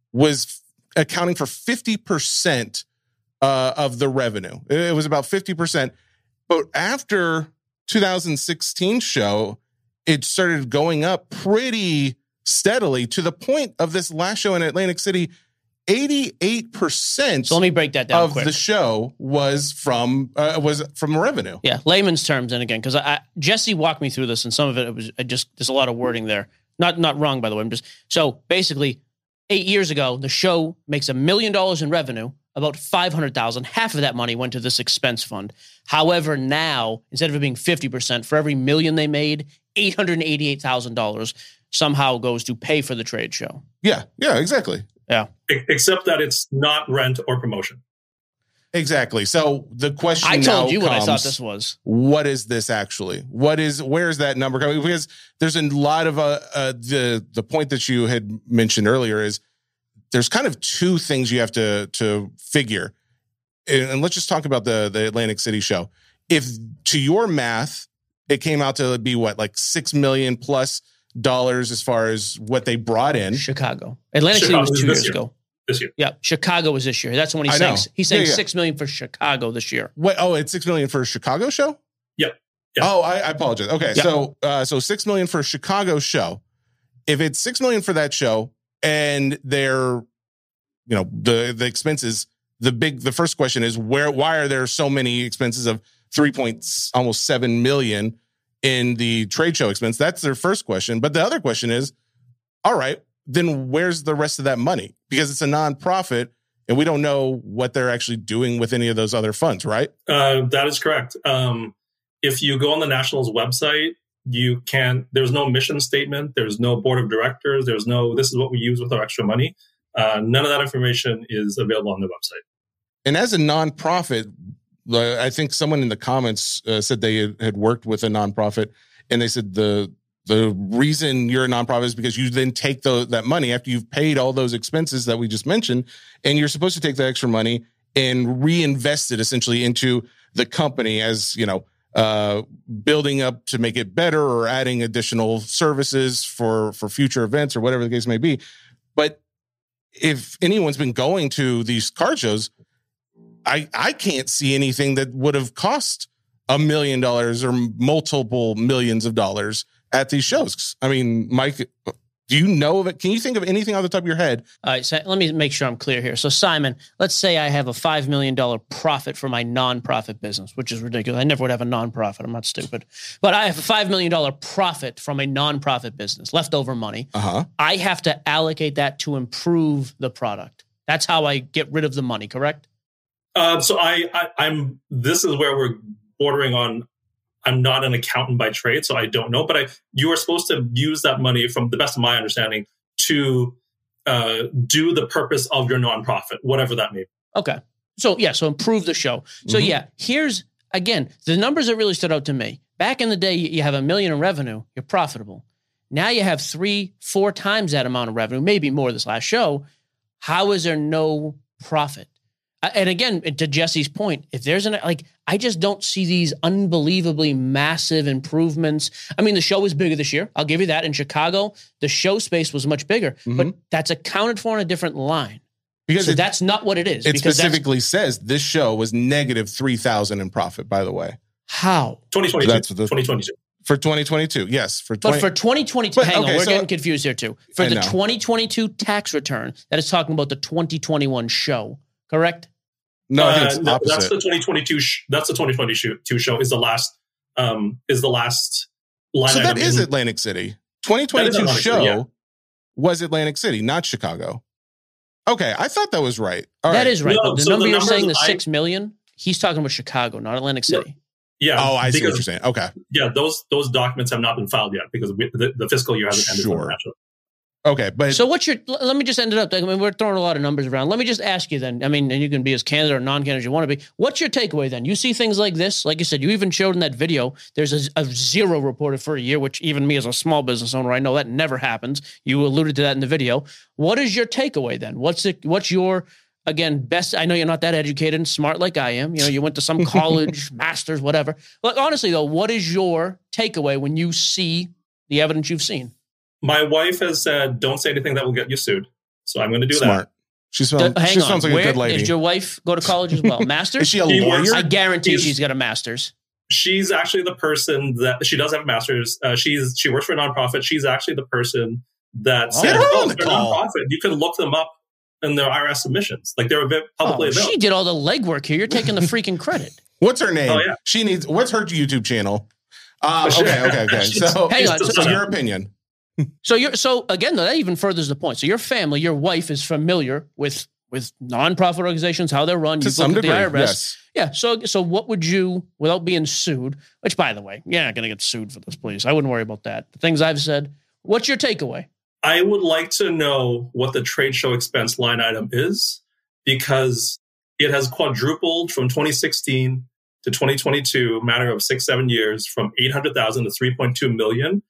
was accounting for fifty percent uh, of the revenue. It was about fifty percent. But after two thousand sixteen show, it started going up pretty steadily to the point of this last show in Atlantic City. eighty-eight percent So let me break that down of quick. the show was from uh, was from revenue. Yeah, layman's terms. And again, because I, I Jesse walked me through this, and some of it, it was I just there's a lot of wording there. Not not wrong, by the way. I'm just so basically, eight years ago, the show makes a million dollars in revenue. About five hundred thousand, half of that money went to this expense fund. However, now instead of it being fifty percent, for every million they made, eight hundred eighty-eight thousand dollars somehow goes to pay for the trade show. Yeah, yeah, exactly. Yeah. Except that it's not rent or promotion. Exactly. So the question I told now you what I comes, thought this was. What is this actually? What is, where's that number coming? Because there's a lot of, uh, uh, the, the point that you had mentioned earlier is there's kind of two things you have to, to figure. And, and let's just talk about the, the Atlantic City show. If to your math, it came out to be what, like six million plus dollars as far as what they brought in. Chicago. Atlantic Chicago City was two this years year. ago. This year. Yeah, Chicago was this year. That's when he's I saying know. he's saying Yeah, yeah. six million for Chicago this year. What? Oh, it's six million for a Chicago show? Yep. Yep. Oh, I, I apologize. Okay, Yeah. so uh, so six million for a Chicago show. If it's six million for that show, and they're, you know, the the expenses, the big the first question is where why are there so many expenses of three point almost seven million in the trade show expense? That's their first question. But the other question is, all right, then where's the rest of that money? Because it's a nonprofit, and we don't know what they're actually doing with any of those other funds, right? Uh, that is correct. Um, if you go on the Nationals website, you can, there's no mission statement. There's no board of directors. There's no, this is what we use with our extra money. Uh, none of that information is available on the website. And as a nonprofit, uh, I think someone in the comments uh, said they had, had worked with a nonprofit, and they said the the reason you're a nonprofit is because you then take the, that money after you've paid all those expenses that we just mentioned, and you're supposed to take that extra money and reinvest it essentially into the company as, you know, uh, building up to make it better or adding additional services for, for future events or whatever the case may be. But if anyone's been going to these card shows, I, I can't see anything that would have cost a million dollars or multiple millions of dollars at these shows. I mean, Mike, do you know of it? Can you think of anything off the top of your head? All right, so let me make sure I'm clear here. So, Simon, let's say I have a five million dollars profit for my nonprofit business, which is ridiculous. I never would have a nonprofit. I'm not stupid. But I have a five million dollars profit from a nonprofit business, leftover money. Uh-huh. I have to allocate that to improve the product. That's how I get rid of the money, correct? Uh, so I, I, I'm, this is where we're bordering on, I'm not an accountant by trade, so I don't know. But I, you are supposed to use that money, from the best of my understanding, to uh, do the purpose of your nonprofit, whatever that may be. Okay. So, yeah, so improve the show. So, Mm-hmm. yeah, here's, again, the numbers that really stood out to me. Back in the day, you have a million in revenue, you're profitable. Now you have three, four times that amount of revenue, maybe more this last show. How is there no profit? And again, to Jesse's point, if there's an, like, I just don't see these unbelievably massive improvements. I mean, the show was bigger this year. I'll give you that. In Chicago, the show space was much bigger, Mm-hmm. but that's accounted for in a different line. Because So it, that's not what it is. it because that's specifically says this show was negative three thousand in profit, by the way. how. twenty twenty-two. That's the- twenty twenty-two. For twenty twenty-two, yes. For But 20, for twenty twenty-two, But, hang okay, on, we're so- getting confused here too. For I the know. twenty twenty-two tax return, that is talking about the twenty twenty-one show, correct? no, I think Uh, it's no, opposite. that's the twenty twenty-two. Sh- that's the twenty twenty-two show. Is the last. Um, is the last line So that item is in- Atlantic City. twenty That is twenty-two Atlantic show City, yeah. was Atlantic City, not Chicago. Okay, I thought that was right. All That right. is right. No, but the so number the you're saying, the numbers I- six million, he's talking about Chicago, not Atlantic City. Yeah. Oh, I see what because- you're saying. Okay. Yeah, those those documents have not been filed yet because we, the, the fiscal year hasn't ended. for Sure. the national. Okay, but so what's your? Let me just end it up. I mean, we're throwing a lot of numbers around. Let me just ask you then. I mean, and you can be as candid or non-candid as you want to be. What's your takeaway then? You see things like this, like you said, you even showed in that video. There's a, a zero reported for a year, which even me as a small business owner, I know that never happens. You alluded to that in the video. What is your takeaway then? What's it? What's your again best? I know you're not that educated and smart like I am. You know, you went to some college, masters, whatever. But honestly, though, what is your takeaway when you see the evidence you've seen? My wife has said, don't say anything that will get you sued. So I'm going to do Smart. that. She, smell, Hang she on. sounds like Where, a good lady. Did your wife go to college as well? Master's? Is she a She lawyer? works- I guarantee She's- she's got a master's. She's actually the person that she does have a master's. Uh, she's she works for a nonprofit. She's actually the person that said, Get her "Oh, on the they're a call." nonprofit. You can look them up in their I R S submissions. Like they're a bit publicly Oh, available." she did all the legwork here. You're taking the freaking credit. What's her name? Oh, yeah. She needs. What's her YouTube channel? Uh, Sure. okay, okay, okay. She's- So, Hang on, so, so- your opinion. So you're so again though that even furthers the point. So your family, your wife is familiar with with nonprofit organizations, how they're run. To You've some looked at degree, the I R S. yes. Yeah. So so what would you, without being sued? Which, by the way, you're not going to get sued for this, please. I wouldn't worry about that. The things I've said. What's your takeaway? I would like to know what the trade show expense line item is, because it has quadrupled from twenty sixteen to twenty twenty-two, a matter of six, seven years, from eight hundred thousand to three point two million.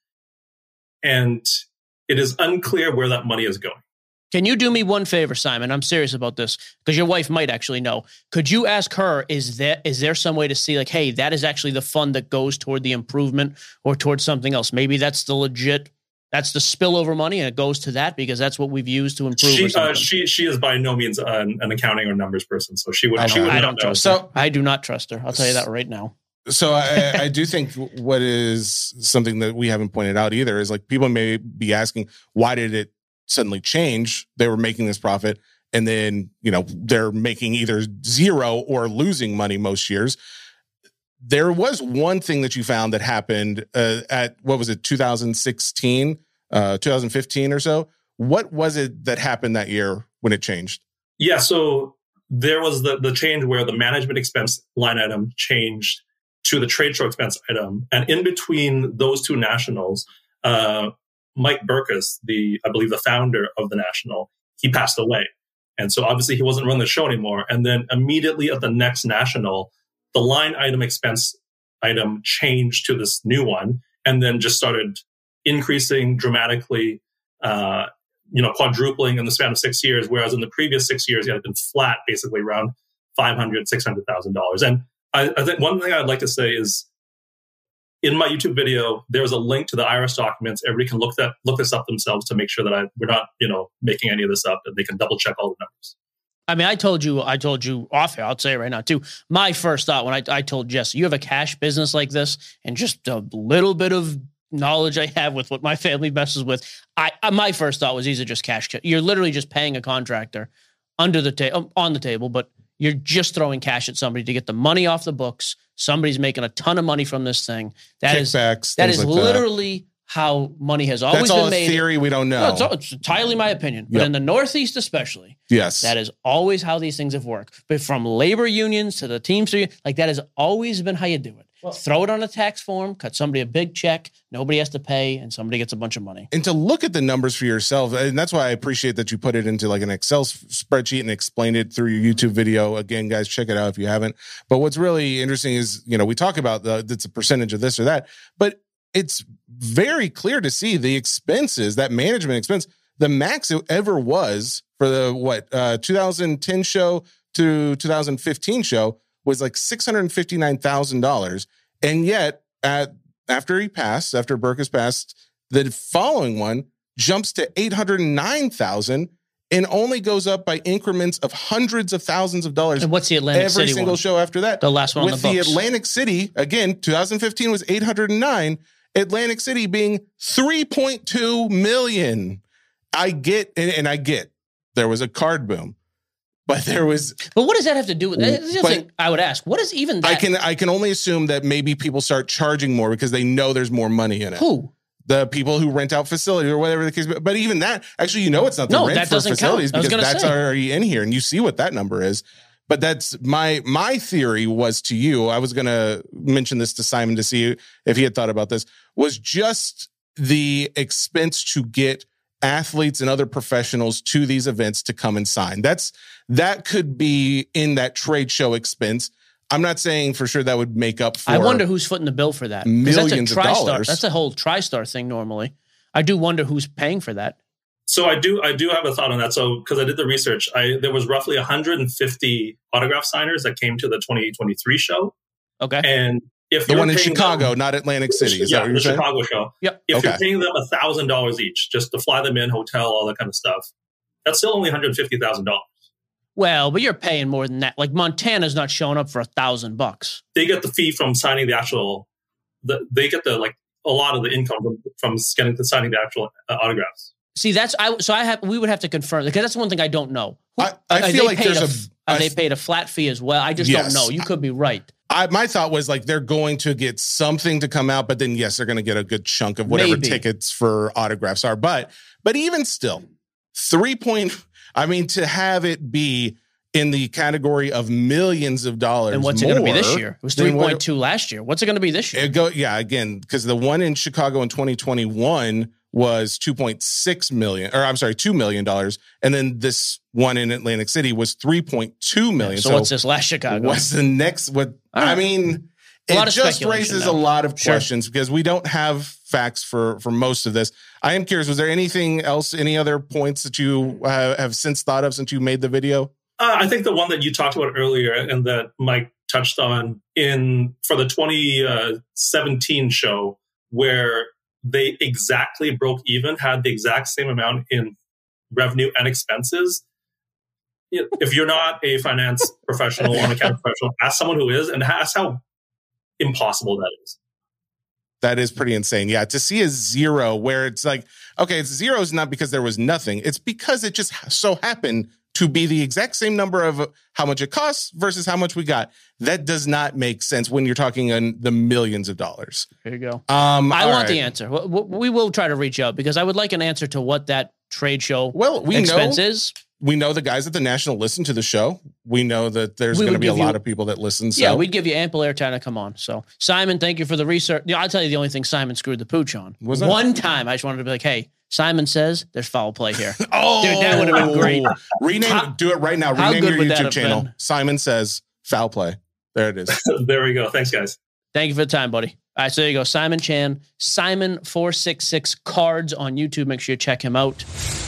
And it is unclear where that money is going. Can you do me one favor, Simon? I'm serious about this because your wife might actually know. Could you ask her, is there, is there some way to see like, hey, that is actually the fund that goes toward the improvement or towards something else? Maybe that's the legit, that's the spillover money and it goes to that because that's what we've used to improve. She, or uh, something. she, she is by no means an, an accounting or numbers person. So she would, I she don't- would I not don't know. trust So- her. I do not trust her. I'll tell you that right now. So I, I do think what is something that we haven't pointed out either is like people may be asking, why did it suddenly change? They were making this profit and then, you know, they're making either zero or losing money most years. There was one thing that you found that happened uh, at, what was it, two thousand sixteen, uh, two thousand fifteen or so. What was it that happened that year when it changed? Yeah, so there was the, the change where the management expense line item changed to the trade show expense item. And in between those two nationals, uh, Mike Burkus, the I believe the founder of the National, he passed away. And so obviously he wasn't running the show anymore. And then immediately at the next National, the line item expense item changed to this new one and then just started increasing dramatically, uh, you know, quadrupling in the span of six years. Whereas in the previous six years, it had been flat, basically around five hundred thousand dollars, six hundred thousand dollars. And I, I think one thing I'd like to say is in my YouTube video, there's a link to the I R S documents. Everybody can look that look this up themselves to make sure that I we're not, you know, making any of this up, and they can double check all the numbers. I mean, I told you, I told you off here, I'll say it right now too. My first thought when I, I told Jess, you have a cash business like this and just a little bit of knowledge I have with what my family messes with. I, my first thought was these are just cash. You're literally just paying a contractor under the table, on the table, but you're just throwing cash at somebody to get the money off the books. Somebody's making a ton of money from this thing. That is Kickbacks, that things is like that. literally how money has always That's all been a made. theory. We don't know. No, it's, it's entirely my opinion. But Yep. in the Northeast especially, Yes. that is always how these things have worked. But from labor unions to the Teamster, like that has always been how you do it. Well, throw it on a tax form, cut somebody a big check, nobody has to pay, and somebody gets a bunch of money. And to look at the numbers for yourself, and that's why I appreciate that you put it into like an Excel s- spreadsheet and explained it through your YouTube video. Again, guys, check it out if you haven't. But what's really interesting is, you know, we talk about the, it's a percentage of this or that, but it's very clear to see the expenses, that management expense, the max it ever was for the, what, uh, two thousand ten show to two thousand fifteen show was like six hundred fifty-nine thousand dollars. And yet, at after he passed, after Burkus passed, the following one jumps to eight hundred nine thousand dollars and only goes up by increments of hundreds of thousands of dollars. And what's the Atlantic every City single one? show after that? The last one on With the the books. Atlantic City, again, two thousand fifteen was eight hundred nine. Atlantic City being three point two million. I get, and, and I get, there was a card boom. But there was, But what does that have to do with that? That's the But- thing I would ask. What is even that? I can I can only assume that maybe people start charging more because they know there's more money in it. Who? The people who rent out facilities or whatever the case. But even that, actually, you know, it's not the No, rent that for doesn't count. facilities I was because gonna that's say. already in here, and you see what that number is. But that's my my theory was to you. I was going to mention this to Simon to see if he had thought about this. Was just the expense to get athletes and other professionals to these events to come and sign. That's that could be in that trade show expense. I'm not saying for sure that would make up for. I wonder who's footing the bill for that. Millions that's a of TriStar, dollars. That's a whole TriStar thing normally. I do wonder who's paying for that. So I do I do have a thought on that. So because I did the research, I there was roughly one hundred fifty autograph signers that came to the twenty twenty-three show. Okay. And if the you're one in paying Chicago, them, not Atlantic City. Is yeah, that what the you're saying? Chicago show. Yep. If Okay. you're paying them one thousand dollars each just to fly them in, hotel, all that kind of stuff, that's still only one hundred fifty thousand dollars. Well, but you're paying more than that. Like Montana's not showing up for a thousand bucks. They get the fee from signing the actual. The, they get the like a lot of the income from, from getting to signing the actual uh, autographs. See, that's I. So I have. We would have to confirm because that's one thing I don't know. Who, I, I are feel they like paid there's a, a. Are I- they paid a flat fee as well? I just Yes. don't know. You could be right. I, my thought was like they're going to get something to come out, but then yes, they're going to get a good chunk of whatever Maybe. tickets for autographs are. But but even still, three point. I mean, to have it be in the category of millions of dollars. And what's more, it going to be this year? It was than three what- point two last year. What's it going to be this year? It go yeah again because the one in Chicago in twenty twenty-one was two point six million, or I'm sorry, two million dollars, and then this one in Atlantic City was three point two million. So, what's this last Chicago? What's the next? What All I right. mean, A lot it of just speculation raises now. a lot of Sure. questions because we don't have facts for for most of this. I am curious. Was there anything else? Any other points that you uh, have since thought of since you made the video? Uh, I think the one that you talked about earlier and that Mike touched on in for the twenty seventeen show, where they exactly broke even, had the exact same amount in revenue and expenses. You know, if you're not a finance professional or an accounting professional, ask someone who is, and ask how impossible that is. That is pretty insane. Yeah, to see a zero where it's like, okay, it's zero is not because there was nothing. It's because it just so happened to be the exact same number of how much it costs versus how much we got. That does not make sense when you're talking in the millions of dollars. There you go. Um, I all want right. the answer. We- We we will try to reach out because I would like an answer to what that trade show Well, we expense know is. we know the guys at the National listen to the show. We know that there's We going to would be a give lot you- of people that listen. So Yeah, we'd give you ample airtime to come on. So, Simon, thank you for the research. Yeah, I'll tell you the only thing Simon screwed the pooch on. Was that? One time, I just wanted to be like, hey, Simon says there's foul play here. oh, Dude, that would have been great. Rename, How- do it right now. how Rename good your would that YouTube have channel. been? Simon says foul play. There it is. There we go. Thanks, guys. Thank you for the time, buddy. All right, so there you go. Simon Chan, Simon four six six Cards on YouTube. Make sure you check him out.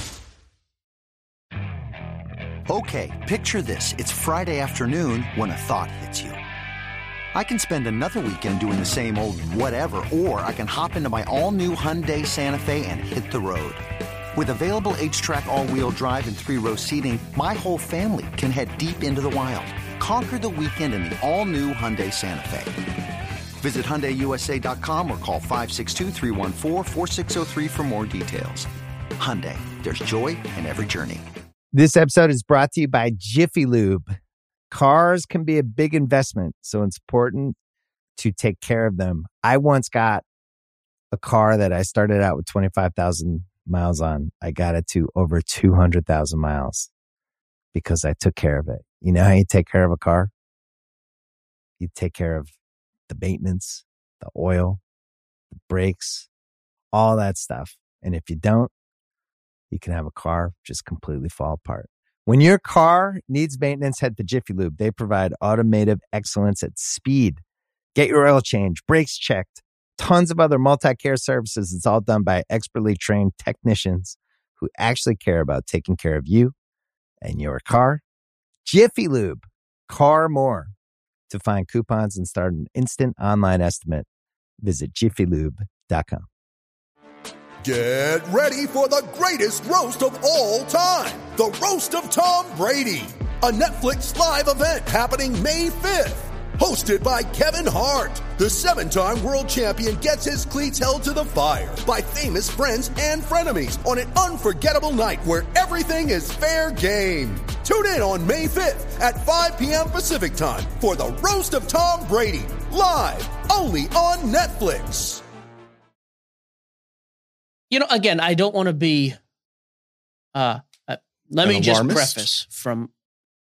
Okay, picture this. It's Friday afternoon when a thought hits you. I can spend another weekend doing the same old whatever, or I can hop into my all-new Hyundai Santa Fe and hit the road. With available H-Track all-wheel drive and three-row seating, my whole family can head deep into the wild. Conquer the weekend in the all-new Hyundai Santa Fe. Visit Hyundai U S A dot com or call five six two, three one four, four six zero three for more details. Hyundai, there's joy in every journey. This episode is brought to you by Jiffy Lube. Cars can be a big investment, so it's important to take care of them. I once got a car that I started out with twenty-five thousand miles on. I got it to over two hundred thousand miles because I took care of it. You know how you take care of a car? You take care of the maintenance, the oil, the brakes, all that stuff. And if you don't, you can have a car just completely fall apart. When your car needs maintenance, head to Jiffy Lube. They provide automotive excellence at speed. Get your oil changed, brakes checked, tons of other multi-care services. It's all done by expertly trained technicians who actually care about taking care of you and your car. Jiffy Lube, car more. To find coupons and start an instant online estimate, visit jiffy lube dot com. Get ready for the greatest roast of all time, the Roast of Tom Brady, a Netflix live event happening May fifth. Hosted by Kevin Hart, the seven-time world champion gets his cleats held to the fire by famous friends and frenemies on an unforgettable night where everything is fair game. Tune in on May fifth at five p.m. Pacific time for the Roast of Tom Brady, live only on Netflix. You know, again, I don't want to be. Uh, uh, let An me just alarmist? preface from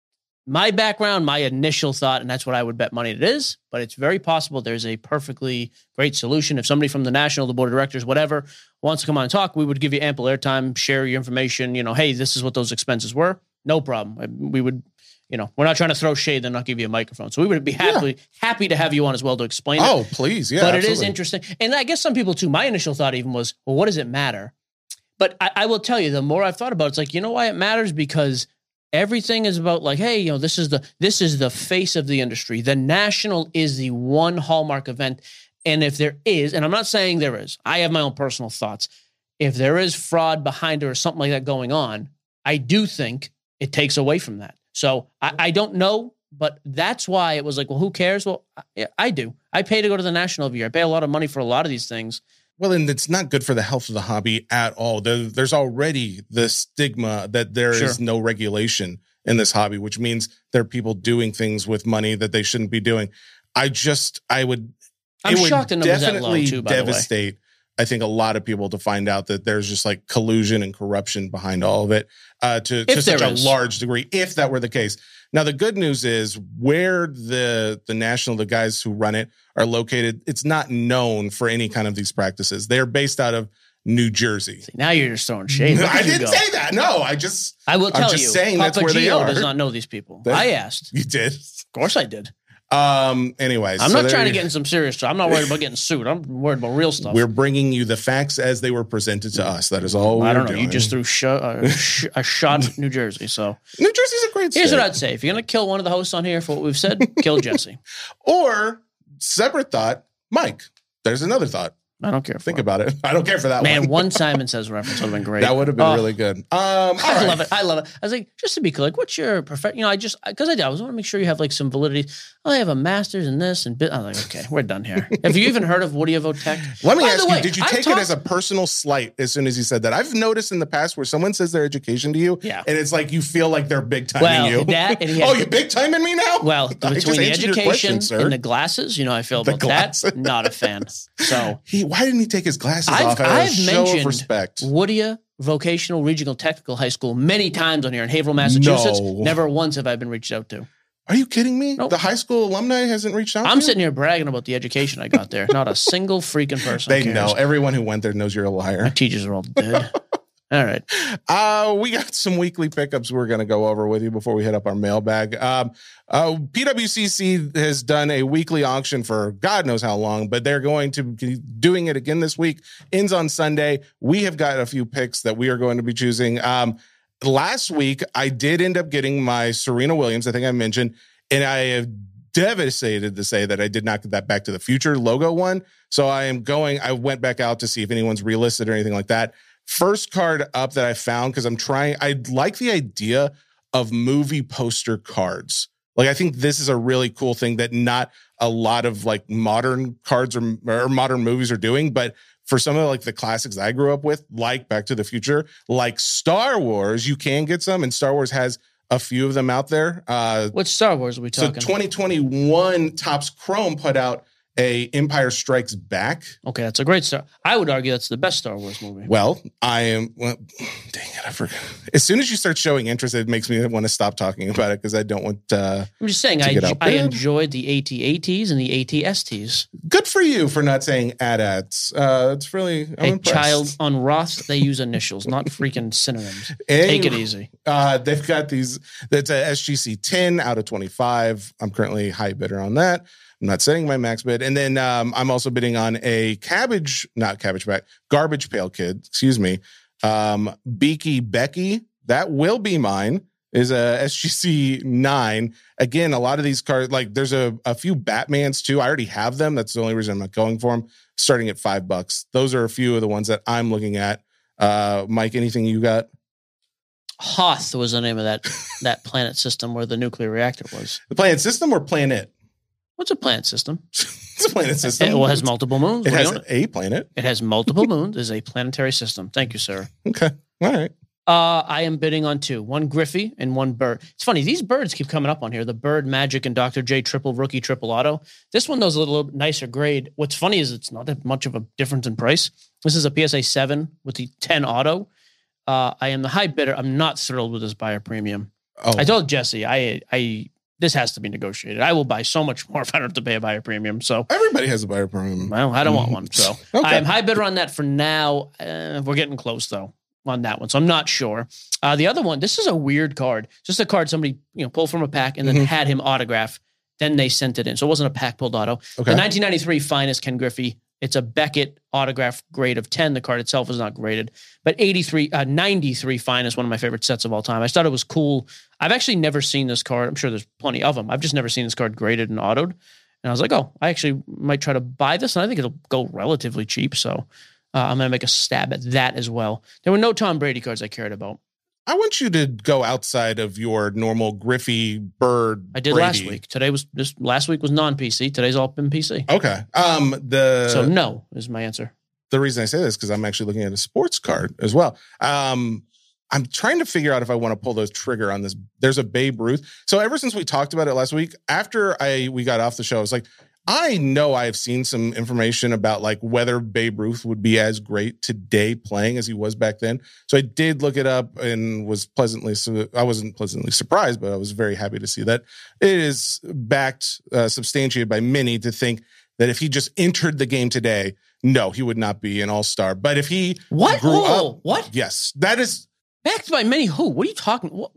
my background, my initial thought, and that's what I would bet money it is, but it's very possible there's a perfectly great solution. If somebody from the national, the board of directors, whatever, wants to come on and talk, we would give you ample airtime, share your information, you know, hey, this is what those expenses were. No problem. We would, you know, we're not trying to throw shade and not give you a microphone. So we would be happy, yeah. happy to have you on as well to explain oh, it. Oh, please. Yeah. But absolutely. It is interesting. And I guess some people too, my initial thought even was, well, what does it matter? But I, I will tell you, the more I've thought about it, it's like, you know why it matters? Because everything is about like, hey, you know, this is the this is the face of the industry. The national is the one hallmark event. And if there is, and I'm not saying there is, I have my own personal thoughts. If there is fraud behind it or something like that going on, I do think it takes away from that. So I, I don't know, but that's why it was like, well, who cares? Well, I, I do. I pay to go to the national every year. I pay a lot of money for a lot of these things. Well, and it's not good for the health of the hobby at all. There, there's already the stigma that there sure. is no regulation in this hobby, which means there are people doing things with money that they shouldn't be doing. I just, I would, I'm it shocked would the numbers definitely that low too, by devastate, the way. I think, a lot of people to find out that there's just like collusion and corruption behind all of it uh, to, to such a large degree, if that were the case. Now, the good news is where the the national, the guys who run it are located, it's not known for any kind of these practices. They're based out of New Jersey. See, now you're just throwing shade. I didn't go. say that. No, I just, I will tell I'm just you, saying Papa that's where Gio they are. does not know these people. They, I asked. You did? Of course I did. Um. Anyways, I'm so not trying to you, get in some serious stuff. I'm not worried about getting sued. I'm worried about real stuff. We're bringing you the facts as they were presented to us. That is all well, we're I don't know. doing. You just threw sh- uh, sh- a shot at New Jersey. So New Jersey's a great state. Here's what I'd say. If you're going to kill one of the hosts on here for what we've said, kill Jesse. Or, separate thought, Mike. There's another thought. I don't care. Think it. about it. I don't care for that Man, one. one Simon Says reference would have been great. That would have been oh, really good. Um, I right. love it. I love it. I was like, just to be clear, like, what's your perfect? You know, I just because I did. I was want to make sure you have like some validity. Oh, I have a master's in this and bit. I was like, okay, we're done here. Have you even heard of Woody of Tech? Let me By ask the you: way, did you I've take talked- it as a personal slight as soon as you said that? I've noticed in the past where someone says their education to you, yeah. and it's like you feel like they're big timing well, you. That and he oh, you big timing me now? Well, I between the education question, and the glasses, you know, I feel the about glasses. that. Not a fan. So he, why didn't he take his glasses I've, off? I've show mentioned of respect. Woodia Vocational Regional Technical High School many times on here in Haverhill, Massachusetts. No. Never once have I been reached out to. Are you kidding me? Nope. The high school alumni hasn't reached out I'm to you? sitting here bragging about the education I got there. Not a single freaking person They cares. know. Everyone who went there knows you're a liar. My teachers are all dead. All right. Uh, we got some weekly pickups we're going to go over with you before we hit up our mailbag. Um, uh, P W C C has done a weekly auction for God knows how long, but they're going to be doing it again this week. Ends on Sunday. We have got a few picks that we are going to be choosing. Um, last week, I did end up getting my Serena Williams, I think I mentioned, and I have devastated to say that I did not get that Back to the Future logo one. So I am going, I went back out to see if anyone's relisted or anything like that. First card up that I found, because I'm trying, I like the idea of movie poster cards. Like, I think this is a really cool thing that not a lot of like modern cards or, or modern movies are doing. But for some of like the classics I grew up with, like Back to the Future, like Star Wars, you can get some, and Star Wars has a few of them out there. Uh, What Star Wars are we talking? So twenty twenty-one Topps Chrome put out a Empire Strikes Back. Okay, that's a great Star. I would argue that's the best Star Wars movie. Well, I am. Well, dang it, I forgot. As soon as you start showing interest, it makes me want to stop talking about it because I don't want. Uh, I'm just saying, I, I enjoyed the A T A Ts and the A T S Ts. Good for you for not saying A D A Ts. Uh, it's really I'm a impressed. Child on Roth. They use initials, not freaking synonyms. And, Take it easy. Uh, they've got these. That's a S G C ten out of twenty-five. I'm currently high bidder on that. I'm not setting my max bid. And then um, I'm also bidding on a cabbage, not cabbage back, garbage pail kid, excuse me. Um, Beaky Becky, that will be mine, is a S G C nine. Again, a lot of these cards, like there's a, a few Batmans too. I already have them. That's the only reason I'm not going for them. Starting at five bucks. Those are a few of the ones that I'm looking at. Uh, Mike, anything you got? Hoth was the name of that, that planet system where the nuclear reactor was. The planet system or planet? What's a planet system? It's a planet system. It, well, it has multiple moons. It what has a planet. It has multiple moons. It's a planetary system. Thank you, sir. Okay. All right. Uh, I am bidding on two. One Griffey and one Bird. It's funny. These birds keep coming up on here. The Bird Magic and Doctor J Triple Rookie Triple Auto. This one, though, is a little nicer grade. What's funny is it's not that much of a difference in price. This is a P S A seven with the ten Auto. Uh, I am the high bidder. I'm not thrilled with this buyer premium. Oh. I told Jesse, I, I, this has to be negotiated. I will buy so much more if I don't have to pay a buyer premium. So everybody has a buyer premium. Well, I don't want one. So okay. I'm high bidder on that for now. Uh, we're getting close though on that one. So I'm not sure. Uh, the other one, this is a weird card. Just a card somebody, you know, pulled from a pack and then mm-hmm. had him autograph. Then they sent it in. So it wasn't a pack pulled auto. Okay. The nineteen ninety-three finest Ken Griffey. It's a Beckett autograph grade of ten. The card itself is not graded, but eighty-three, uh, ninety-three finest, one of my favorite sets of all time. I just thought it was cool. I've actually never seen this card. I'm sure there's plenty of them. I've just never seen this card graded and autoed. And I was like, oh, I actually might try to buy this. And I think it'll go relatively cheap. So uh, I'm going to make a stab at that as well. There were no Tom Brady cards I cared about. I want you to go outside of your normal Griffey Bird. I did Brady. last week. Today was just last week was non-P C. Today's all been P C. Okay. Um. The so no is my answer. The reason I say this is because I'm actually looking at a sports card as well. Um. I'm trying to figure out if I want to pull those trigger on this. There's a Babe Ruth. So ever since we talked about it last week, after I we got off the show, I was like, I know I've seen some information about like whether Babe Ruth would be as great today playing as he was back then. So I did look it up and was pleasantly, I wasn't pleasantly surprised, but I was very happy to see that it is backed, uh, substantiated by many to think that if he just entered the game today, no, he would not be an all-star. But if he what? grew oh, up, what? Yes, that is backed by many. Who? What are you talking? What?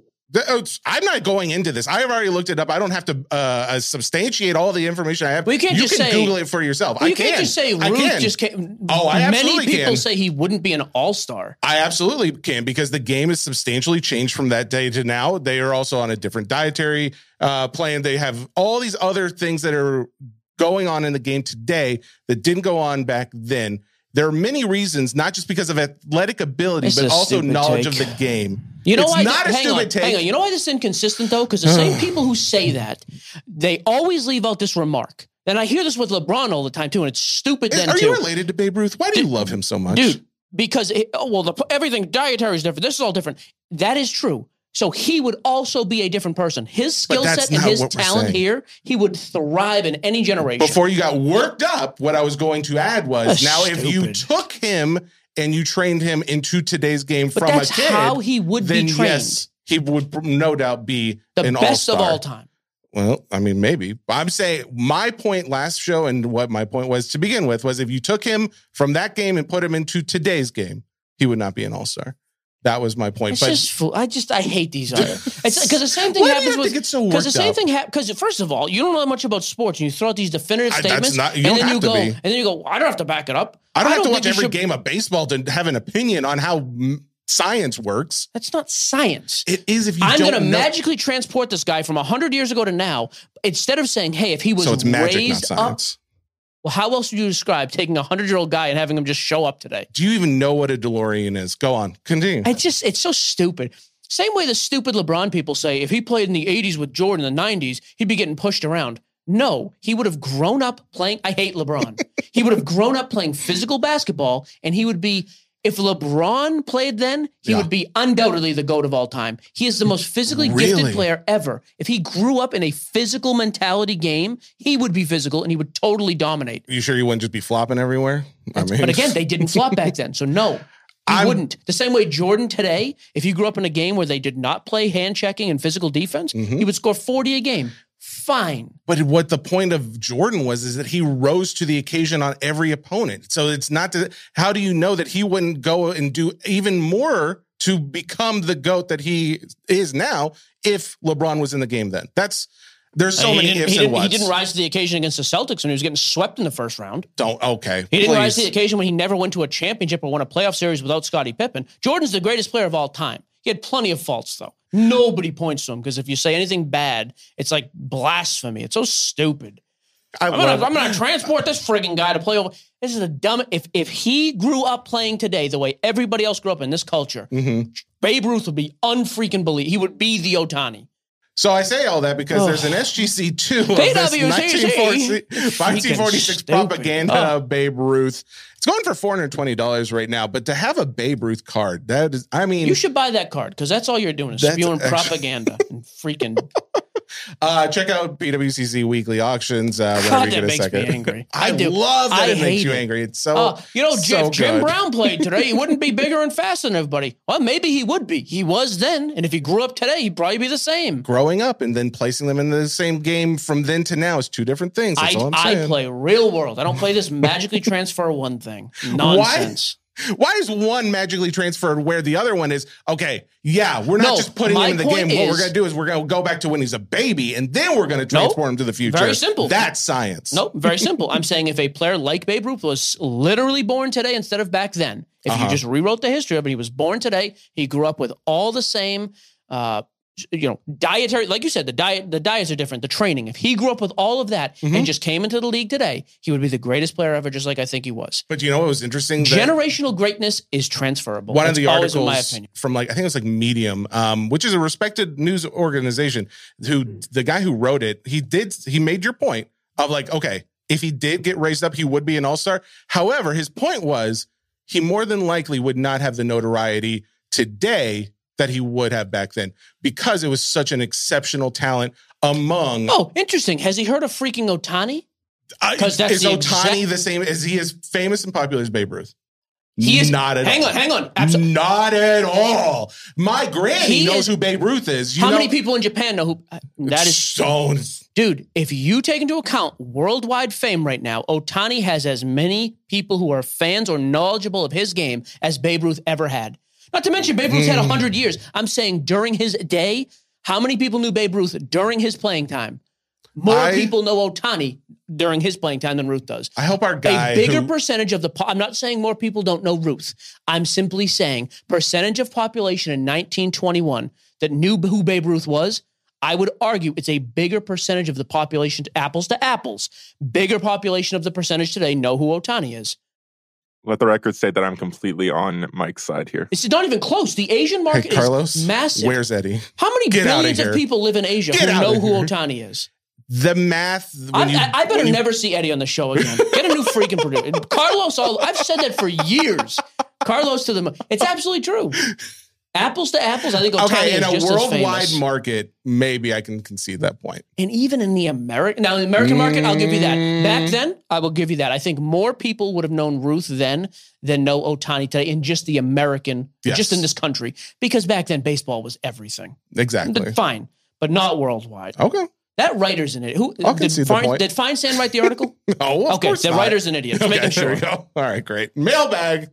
I'm not going into this. I have already looked it up. I don't have to uh, substantiate all the information I have. Well, you can't you just can say, Google it for yourself. Well, you I can. can't just say Ruth just came. Oh, I absolutely Many people can. say he wouldn't be an all-star. I absolutely can because the game has substantially changed from that day to now. They are also on a different dietary uh, plan. They have all these other things that are going on in the game today that didn't go on back then. There are many reasons, not just because of athletic ability, It's but a also stupid knowledge take. of the game. You know it's why? not a hang stupid on, take. hang on. You know why this is inconsistent though? Because the same people who say that, they always leave out this remark. And I hear this with LeBron all the time too, and it's stupid. Then Are too. you related to Babe Ruth? Why do you love him so much, dude? Because it, oh, well, the, everything dietary is different. This is all different. That is true. So he would also be a different person. His skill that's set and not his what we're talent saying. here, he would thrive in any generation. Before you got worked up, what I was going to add was That's now if you stupid. took him and you trained him into today's game But from that's a kid, how he would be then trained. yes, he would no doubt be the an best all-star. of all time. Well, I mean, maybe. But I'm saying my point last show and what my point was to begin with was if you took him from that game and put him into today's game, he would not be an all-star. That was my point. It's but just fool. I just I hate these other. It's because the same thing Why do you happens have to with get so because the worked same up? thing happens because first of all you don't know much about sports and you throw out these definitive I- that's statements not- you and don't then have you to go be. and then you go well, I don't have to back it up. I don't have to think watch you every should- game of baseball to have an opinion on how mm, science works. That's not science. It is if you I'm don't going to know. magically transport this guy from one hundred years ago to now. Instead of saying, hey, if he was So it's magic, not raised up. science. Well, how else would you describe taking a hundred-year-old guy and having him just show up today? Do you even know what a DeLorean is? Go on. Continue. I just, it's so stupid. Same way the stupid LeBron people say, if he played in the eighties with Jordan in the nineties, he'd be getting pushed around. No, he would have grown up playing. I hate LeBron. He would have grown up playing physical basketball, and he would be, if LeBron played then, he Yeah. would be undoubtedly the GOAT of all time. He is the most physically Really? gifted player ever. If he grew up in a physical mentality game, he would be physical and he would totally dominate. You sure you wouldn't just be flopping everywhere? I mean, But again, they didn't flop back then. So no, he I'm- wouldn't. The same way Jordan today, if he grew up in a game where they did not play hand checking and physical defense, Mm-hmm. he would score forty a game. Fine. But what the point of Jordan was is that he rose to the occasion on every opponent. So it's not to, how do you know that he wouldn't go and do even more to become the GOAT that he is now if LeBron was in the game then? That's there's so He many didn't- ifs he and didn't, whats. he didn't rise to the occasion against the Celtics when he was getting swept in the first round. Don't okay. He didn't rise to please. the occasion when he never went to a championship or won a playoff series without Scottie Pippen. Jordan's the greatest player of all time. He had plenty of faults, though. Nobody points to him because if you say anything bad, it's like blasphemy. It's so stupid. I I'm love- gonna, I'm gonna transport this frigging guy to play over. This is the dumb. If if he grew up playing today the way everybody else grew up in this culture, Mhm. Babe Ruth would be unfreaking believe. He would be the Ohtani. So I say all that because Oh. there's an S G C two of P this W C C. nineteen forty-six Freaking propaganda stupid. Oh. of Babe Ruth. It's going for four hundred twenty dollars right now, but to have a Babe Ruth card, that is, I mean, You should buy that card because that's all you're doing is That's spewing actually- propaganda and freaking. Uh, check out P W C C weekly auctions. Uh, God, we that get a makes second. me angry. I, I do. love that I it makes hate you it. angry. It's so, uh, you know, so if Jim good. Brown played today, he wouldn't be bigger and faster than everybody. Well, maybe he would be. He was then. And if he grew up today, he'd probably be the same. Growing up and then placing them in the same game from then to now is two different things. That's I, all I'm I saying. play real world. I don't play this magically transfer one thing. Nonsense. Why? Why is one magically transferred where the other one is, okay, yeah, we're not No, just putting my him in the point game. What we're is- going to do is we're going to go back to when he's a baby, and then we're going to transport him to the future. Very simple. That's science. Nope, very simple. I'm saying if a player like Babe Ruth was literally born today instead of back then, if Uh-huh. you just rewrote the history of it, he was born today, he grew up with all the same, uh, you know, dietary, like you said, the diet, the diets are different, the training. If he grew up with all of that Mhm. and just came into the league today, he would be the greatest player ever, just like I think he was. But you know what was interesting? That Generational greatness is transferable. one of That's the always articles in my opinion. from like, I think it was like Medium, um, which is a respected news organization, who the guy who wrote it, he did, he made your point of like, okay, if he did get raised up, he would be an all-star. However, his point was he more than likely would not have the notoriety today that he would have back then because it was such an exceptional talent among. Oh, interesting. Has he heard of freaking Ohtani? Because that's is the Ohtani exact- the same? Is he as famous and popular as Babe Ruth? He is not at hang all. on, hang on. Absolutely. Not at all. My granny He knows is- who Babe Ruth is. You How know, many people in Japan know who that is? Stones. Dude, if you take into account worldwide fame right now, Ohtani has as many people who are fans or knowledgeable of his game as Babe Ruth ever had. Not to mention, Babe Ruth had one hundred years. I'm saying during his day, how many people knew Babe Ruth during his playing time? More I- people know Ohtani during his playing time than Ruth does. I hope our guy A bigger who- percentage of the, po- I'm not saying more people don't know Ruth. I'm simply saying percentage of population in nineteen twenty-one that knew who Babe Ruth was, I would argue it's a bigger percentage of the population, apples to apples, bigger population of the percentage today know who Ohtani is. Let the record say that I'm completely on Mike's side here. It's not even close. The Asian Hey, market Carlos, is massive. where's Eddie? How many Get outta billions here. of people live in Asia Get who outta know who here. Ohtani is? The math. When I, you, I, I better when you- never see Eddie on the show again. Get a new freaking producer. Carlos, all, I've said that for years. Carlos to the mo- It's absolutely true. Apples to apples, I think Ohtani Okay, in is a just as worldwide famous. market, maybe I can concede that point. And even in the American, now in the American market, I'll give you that. Back Mm. then, I will give you that. I think more people would have known Ruth then than know Ohtani today in just the American, Yes. just in this country, because back then baseball was everything. Exactly. Fine, but not worldwide. Okay. That writer's an idiot. Who I'll did, concede the Fine, point. did Feinstein write the article? No, of okay, course the not. writer's an idiot. Just Okay, making there sure. we go. All right, great. Mailbag.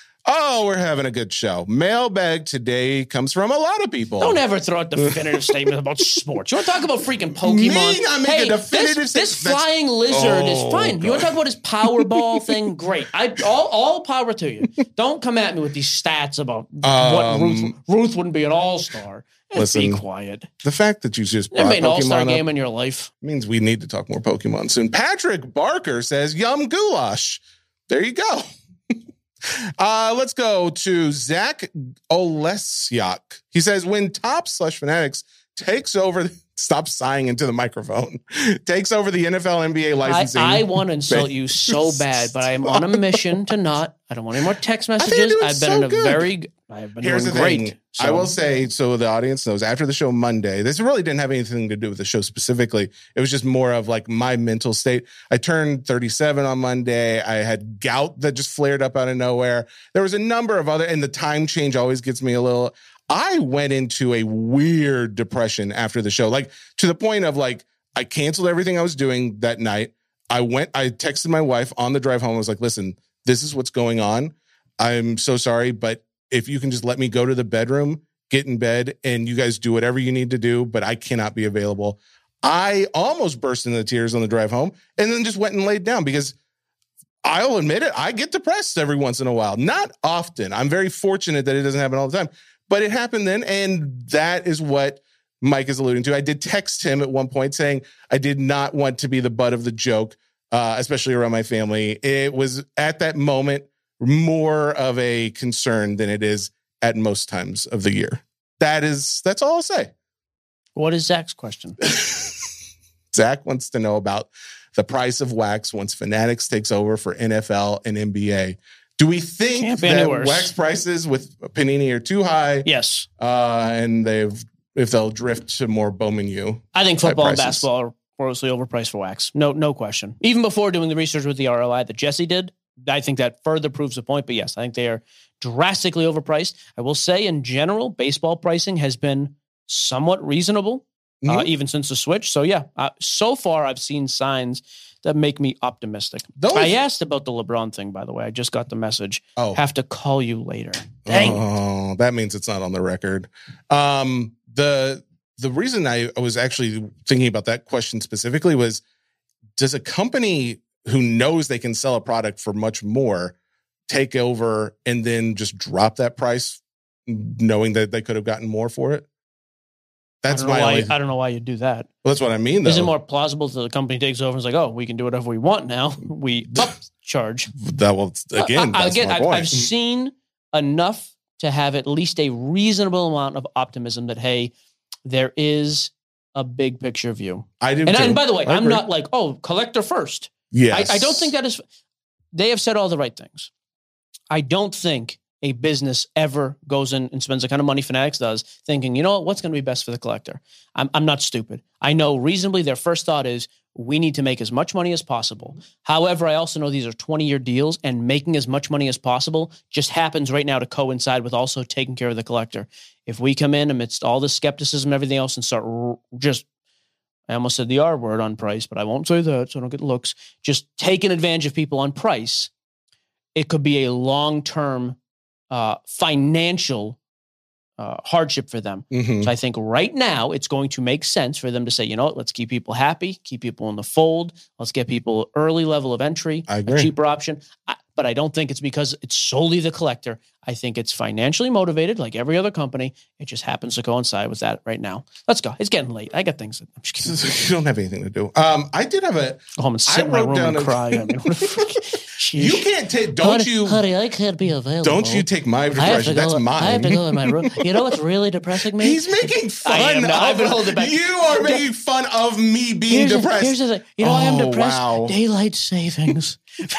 Oh, we're having a good show. Mailbag today comes from a lot of people. Don't ever throw out definitive statements about sports. You want to talk about freaking Pokemon? Me? I make a hey, definitive this, this statement. That's- flying lizard Oh, is fine. You want to talk about his Powerball thing? Great. I all, all power to you. Don't come at me with these stats about what Um, Ruth Ruth wouldn't be an all-star. And listen, be quiet. The fact that you just Never brought made an all-star Pokemon game up in your life. means we need to talk more Pokemon soon. Patrick Barker says, yum goulash. There you go. Uh, let's go to Zach Olesiak. He says, when Top slash Fanatics takes over, stop sighing into the microphone, takes over the N F L N B A I, licensing. I want to insult you so bad, but I am on a mission to not. I don't want any more text messages. doing I've been so in a good. very, I've been Here's doing the great. thing. So- I will say, so the audience knows, after the show Monday, this really didn't have anything to do with the show specifically. It was just more of like my mental state. I turned thirty-seven on Monday. I had gout that just flared up out of nowhere. There was a number of other, and the time change always gets me a little. I went into a weird depression after the show, like to the point of like, I canceled everything I was doing that night. I went, I texted my wife on the drive home. I was like, listen, this is what's going on. I'm so sorry, but if you can just let me go to the bedroom, get in bed, and you guys do whatever you need to do, but I cannot be available. I almost burst into tears on the drive home and then just went and laid down because I'll admit it, I get depressed every once in a while. Not often. I'm very fortunate that it doesn't happen all the time, but it happened then. And that is what Mike is alluding to. I did text him at one point saying I did not want to be the butt of the joke, uh, especially around my family. It was at that moment more of a concern than it is at most times of the year. That is, that's all I'll say. What is Zach's question? Zach wants to know about the price of wax once Fanatics takes over for N F L and N B A. Do we think Can't be any that worse. wax prices with Panini are too high? Yes. Uh, and they've if they'll drift to more Bowman U. I think football and basketball are grossly overpriced for wax. No, no question. Even before doing the research with the R O I that Jesse did, I think that further proves the point. But yes, I think they are drastically overpriced. I will say, in general, baseball pricing has been somewhat reasonable, mm-hmm. uh, even since the switch. So yeah, uh, so far I've seen signs that make me optimistic. Those... I asked about the LeBron thing, by the way. I just got the message. Oh, have to call you later. Dang. Oh, that means it's not on the record. Um, the the reason I, I was actually thinking about that question specifically was, does a company who knows they can sell a product for much more take over and then just drop that price, knowing that they could have gotten more for it? That's I don't, know my why, only... I don't know why you do that. Well, that's what I mean, though. Is it more plausible that the company takes over and is like, oh, we can do whatever we want now? We up charge. That will, again, I, that's again my I've, point. I've seen enough to have at least a reasonable amount of optimism that, hey, there is a big picture view. I do, and, too. and by the way, I I'm agree. not like, oh, collector first. Yes. I, I don't think that is... They have said all the right things. I don't think a business ever goes in and spends the kind of money Fanatics does thinking, you know what, what's going to be best for the collector? I'm, I'm not stupid. I know reasonably their first thought is we need to make as much money as possible. However, I also know these are twenty-year deals, and making as much money as possible just happens right now to coincide with also taking care of the collector. If we come in amidst all the skepticism and everything else and start r- just, I almost said the R word on price, but I won't say that so I don't get looks, just taking advantage of people on price, it could be a long-term Uh, financial uh, hardship for them. Mm-hmm. So I think right now it's going to make sense for them to say, you know what, let's keep people happy, keep people in the fold. Let's get people early level of entry, I a agree. cheaper option. I, but I don't think it's because it's solely the collector. I think it's financially motivated like every other company. It just happens to coincide with that right now. Let's go. It's getting late. I got things. I'm just kidding. You don't have anything to do. Um, I did have a... Go home and sit in my room and a, cry. I mean, you can't take... Don't honey, you... Honey, I can't be available. Don't you take my depression. That's go, mine. I have to go in my room. You know what's really depressing me? He's making fun I am of... now. I've been holding back. You are making fun of me being here's depressed. The, here's the thing. You know, oh, I am depressed. Wow. Daylight savings.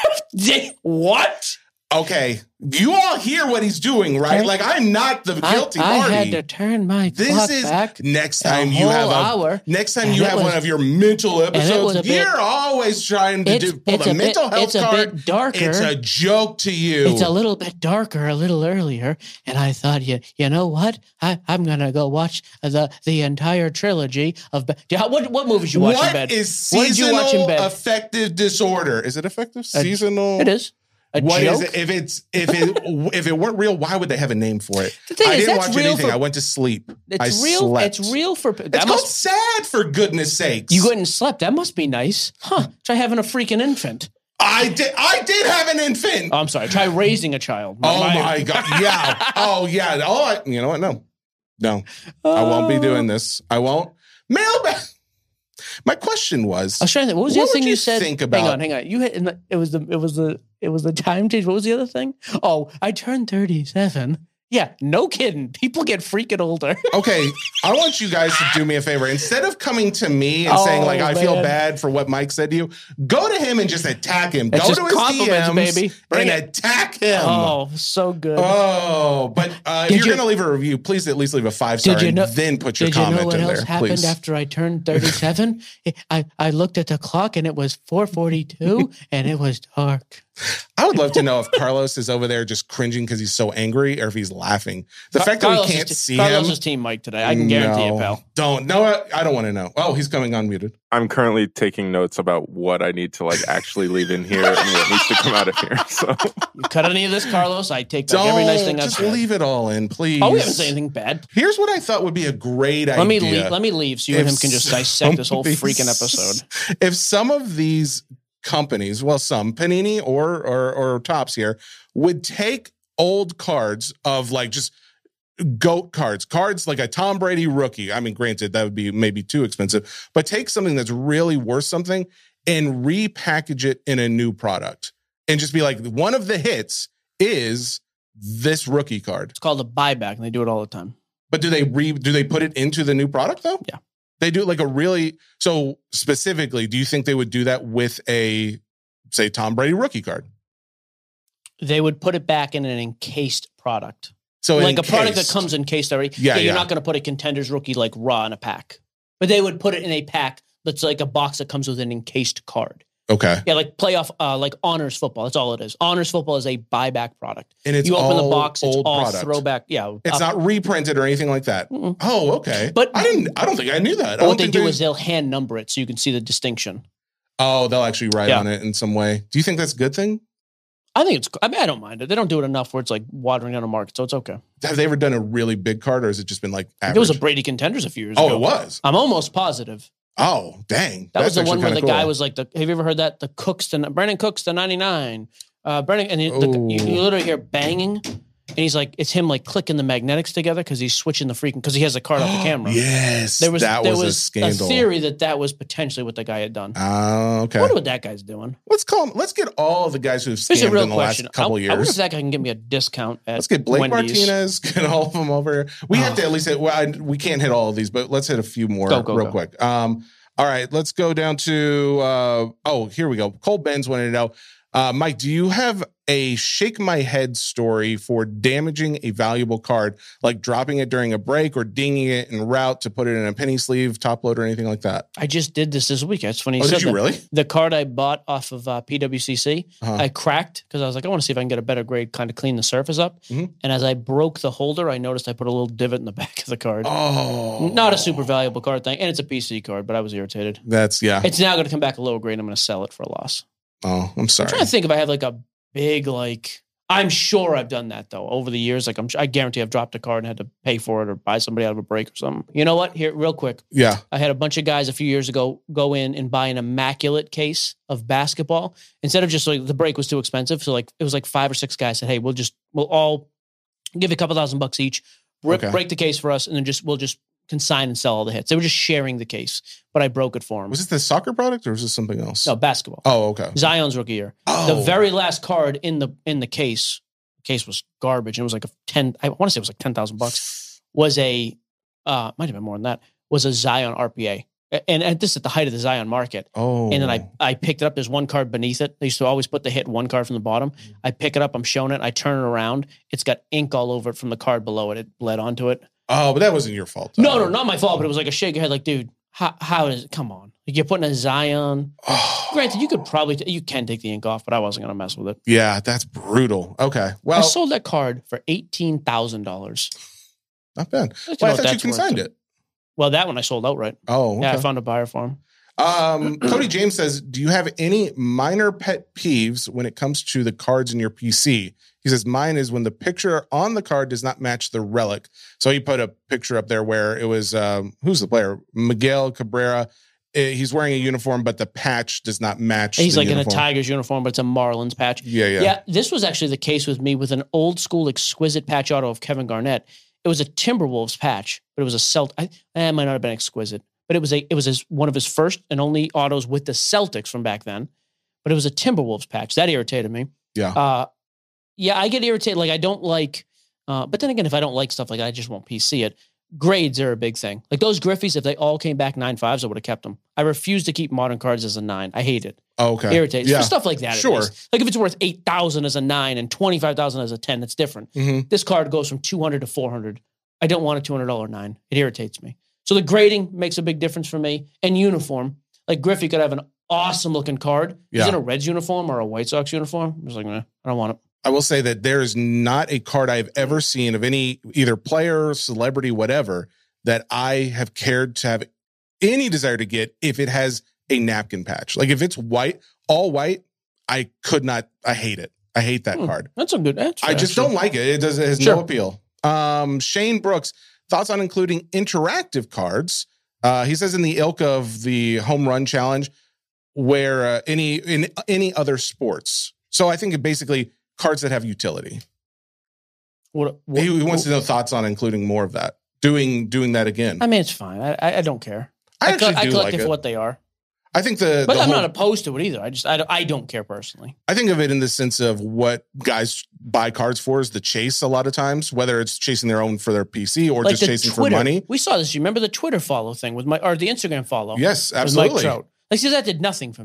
Day, what? Okay, you all hear what he's doing, right? Okay. Like, I'm not the guilty I, I party. I had to turn my this clock is back. Next time a you have a hour, next time you have was, one of your mental episodes, bit, you're always trying to do pull the mental bit, health it's card. It's a bit darker. It's a joke to you. It's a little bit darker, a little earlier, and I thought, you you know what? I, I'm gonna go watch the the entire trilogy of. What what movies you watch what in bed? Is seasonal what did you watch in bed? affective disorder? Is it affective Uh, seasonal? It is. A what joke? is it? If it's if it if it weren't real, why would they have a name for it? The thing I is, didn't that's watch real anything. for- I went to sleep. It's I real. Slept. It's real for. That It's must, called sad, for goodness sakes. You went and slept. That must be nice, huh? Try having a freaking infant. I did. I did have an infant. Oh, I'm sorry. Try raising a child. Oh my god! Yeah. Oh yeah. Oh, I, you know what? No, no. I won't be doing this. I won't. Mailbag. My question was. I was trying to think. What was the what other thing would you, you said? think about- Hang on, hang on. You hit. It was the. It was the. It was the time change. What was the other thing? Oh, I turned thirty-seven. Yeah, no kidding. People get freaking older. Okay, I want you guys to do me a favor. Instead of coming to me and oh, saying, like, I man. feel bad for what Mike said to you, go to him and just attack him. It's go just to his compliments, D Ms baby. Bring and it. attack him. Oh, so good. Oh, but uh, if you're going to leave a review, please at least leave a five star and know, then put your did comment you know what in else there, happened please. after I turned thirty-seven? I, I looked at the clock and it was four forty-two and it was dark. I would love to know if Carlos is over there just cringing because he's so angry or if he's laughing. The Car- fact that Carlos we can't is, see Carlos him. Carlos is team Mike today. I can guarantee no, it, pal. Don't. No, I don't want to know. Oh, he's coming unmuted. I'm currently taking notes about what I need to like actually leave in here and what needs to come out of here. So you cut any of this, Carlos, I take back don't, every nice thing I've just said. leave it all in, please. Oh, we haven't said anything bad. Here's what I thought would be a great let idea. Me leave, let me leave so you and him can just dissect this whole these, freaking episode. If some of these companies, well, some Panini or, or or Topps here would take old cards of like just GOAT cards, cards like a Tom Brady rookie. I mean, granted, that would be maybe too expensive, but take something that's really worth something and repackage it in a new product and just be like, one of the hits is this rookie card. It's called a buyback, and they do it all the time. But do they re do they put it into the new product though? Yeah. They do like a really, so specifically, do you think they would do that with a, say, Tom Brady rookie card? They would put it back in an encased product. So like a product encased. that comes encased already. Yeah, You're yeah. not going to put a Contenders rookie like raw in a pack, but they would put it in a pack that's like a box that comes with an encased card. Okay. Yeah, like playoff, uh, like honors football. That's all it is. Honors football is a buyback product. And it's you open all the box, it's old all product. throwback. Yeah, It's uh, not reprinted or anything like that. Mm-mm. Oh, okay. But I didn't. I don't think I knew that. I what don't they think do they- is they'll hand number it so you can see the distinction. Oh, they'll actually write Yeah. on it in some way. Do you think that's a good thing? I think it's. I mean, I don't mind it. They don't do it enough where it's like watering down a market, so it's okay. Have they ever done a really big card, or has it just been like average? It was a Brady Contenders a few years Oh, ago. it was? I'm almost positive. Oh, dang. That was That's the one actually where the kinda guy cool. was like, the, have you ever heard that? The Cooks to, Brandon Cooks to ninety-nine. Uh, Brandon, and it- the, you, you literally hear banging, and he's like, it's him like clicking the magnetics together because he's switching the freaking, because he has a card off the camera. Yes, there was, that there was a was scandal. theory that that was potentially what the guy had done. Oh, okay. I wonder what that guy's doing. Let's call him. Let's get all of the guys who've Here's a scammed real in the question. last couple I, years. I wonder if that guy can give me a discount at Let's get Blake Wendy's. Martinez, get all of them over here. We have to at least hit, well, I, we can't hit all of these, but let's hit a few more Go, go, real go. quick. Um, all right, let's go down to, uh, oh, here we go. Cole Benz wanted to know, uh, Mike, do you have a shake my head story for damaging a valuable card, like dropping it during a break or dinging it en route to put it in a penny sleeve, top load, or anything like that? I just did this this week. It's funny. You Oh, said did you that. really? The card I bought off of uh, P W C C, Uh-huh. I cracked because I was like, I want to see if I can get a better grade, kind of clean the surface up. Mhm. And as I broke the holder, I noticed I put a little divot in the back of the card. Oh. Not a super valuable card thing. And it's a P C card, but I was irritated. That's, yeah. It's now going to come back a lower grade. I'm going to sell it for a loss. Oh, I'm sorry. I'm trying to think if I have like a big, like, I'm sure I've done that though over the years. Like I'm, I guarantee I've dropped a card and had to pay for it or buy somebody out of a break or something. You know what? Here, real quick. Yeah. I had a bunch of guys a few years ago go in and buy an immaculate case of basketball instead of just like the break was too expensive. So like it was like five or six guys said, "Hey, we'll just we'll all give you a couple thousand bucks each, rip, Okay. break the case for us, and then just we'll just consign and sell all the hits." They were just sharing the case, but I broke it for them. Was this the soccer product or was this something else? No, basketball. Oh, okay. Zion's rookie year. Oh. The very last card in the in the case, the case was garbage. It was like a ten. I want to say it was like ten thousand bucks. Was a uh, might have been more than that. Was a Zion R P A, and, and this at the height of the Zion market. Oh, And then I I picked it up. There's one card beneath it. They used to always put the hit one card from the bottom. I pick it up. I'm showing it. I turn it around. It's got ink all over it from the card below it. It bled onto it. Oh, but that wasn't your fault. No, no, not my fault. But it was like a shake your head. Like, dude, how how is it? Come on. Like you're putting a Zion. Granted, you could probably t- you can take the ink off, but I wasn't gonna mess with it. Yeah, that's brutal. Okay. Well, I sold that card for eighteen thousand dollars. Not bad. Like, Well, I know what thought you that's worth. consigned it. Well, that one I sold outright. Oh, okay. Yeah, I found a buyer for him. Um, Cody James says, do you have any minor pet peeves when it comes to the cards in your P C? He says, mine is when the picture on the card does not match the relic. So he put a picture up there where it was, um, who's the player? Miguel Cabrera. Eh, He's wearing a uniform, but the patch does not match. He's the like uniform. in a Tigers uniform, but it's a Marlins patch. Yeah, yeah. Yeah, this was actually the case with me with an old school exquisite patch auto of Kevin Garnett. It was a Timberwolves patch, but it was a Celt. I, eh, it might not have been exquisite, but it was a it was his, one of his first and only autos with the Celtics from back then. But it was a Timberwolves patch that irritated me. Yeah. Uh, yeah, I get irritated. Like I don't like, uh, but then again, if I don't like stuff like that, I just won't P C it. Grades are a big thing. Like those Griffies, if they all came back nine fives, I would have kept them. I refuse to keep modern cards as a nine. I hate it. Oh, okay. Irritates. Yeah. For stuff like that. at Sure. least. Like if it's worth eight thousand as a nine and twenty-five thousand as a ten, that's different. Mhm. This card goes from two hundred to four hundred. I don't want a two hundred dollars nine. It irritates me. So the grading makes a big difference for me. And uniform. Like Griffey could have an awesome looking card. He's Yeah. in a Reds uniform or a White Sox uniform. I was like, nah, I don't want it. I will say that there is not a card I've ever seen of any either player, celebrity, whatever, that I have cared to have any desire to get if it has a napkin patch. Like if it's white, all white, I could not, I hate it. I hate that Hmm. card. That's a good that's I fair, just actually. don't like it. It does. It has Sure. no appeal. Um, Shane Brooks, thoughts on including interactive cards? Uh, he says in the ilk of the home run challenge, where uh, any in any other sports. So I think it basically cards that have utility. What, what, he, he wants to know thoughts on including more of that. Doing doing that again. I mean, it's fine. I, I, I don't care. I I, co- actually I do collect like it for it. what they are. I think the, But the I'm whole, not opposed to it either. I just I don't, I don't care personally. I think of it in the sense of what guys buy cards for is the chase a lot of times, whether it's chasing their own for their P C or Like just the chasing Twitter. for money. We saw this. You remember the Twitter follow thing with my or the Instagram follow? Yes, with Mike absolutely. Trout. Like, see, that did nothing for me.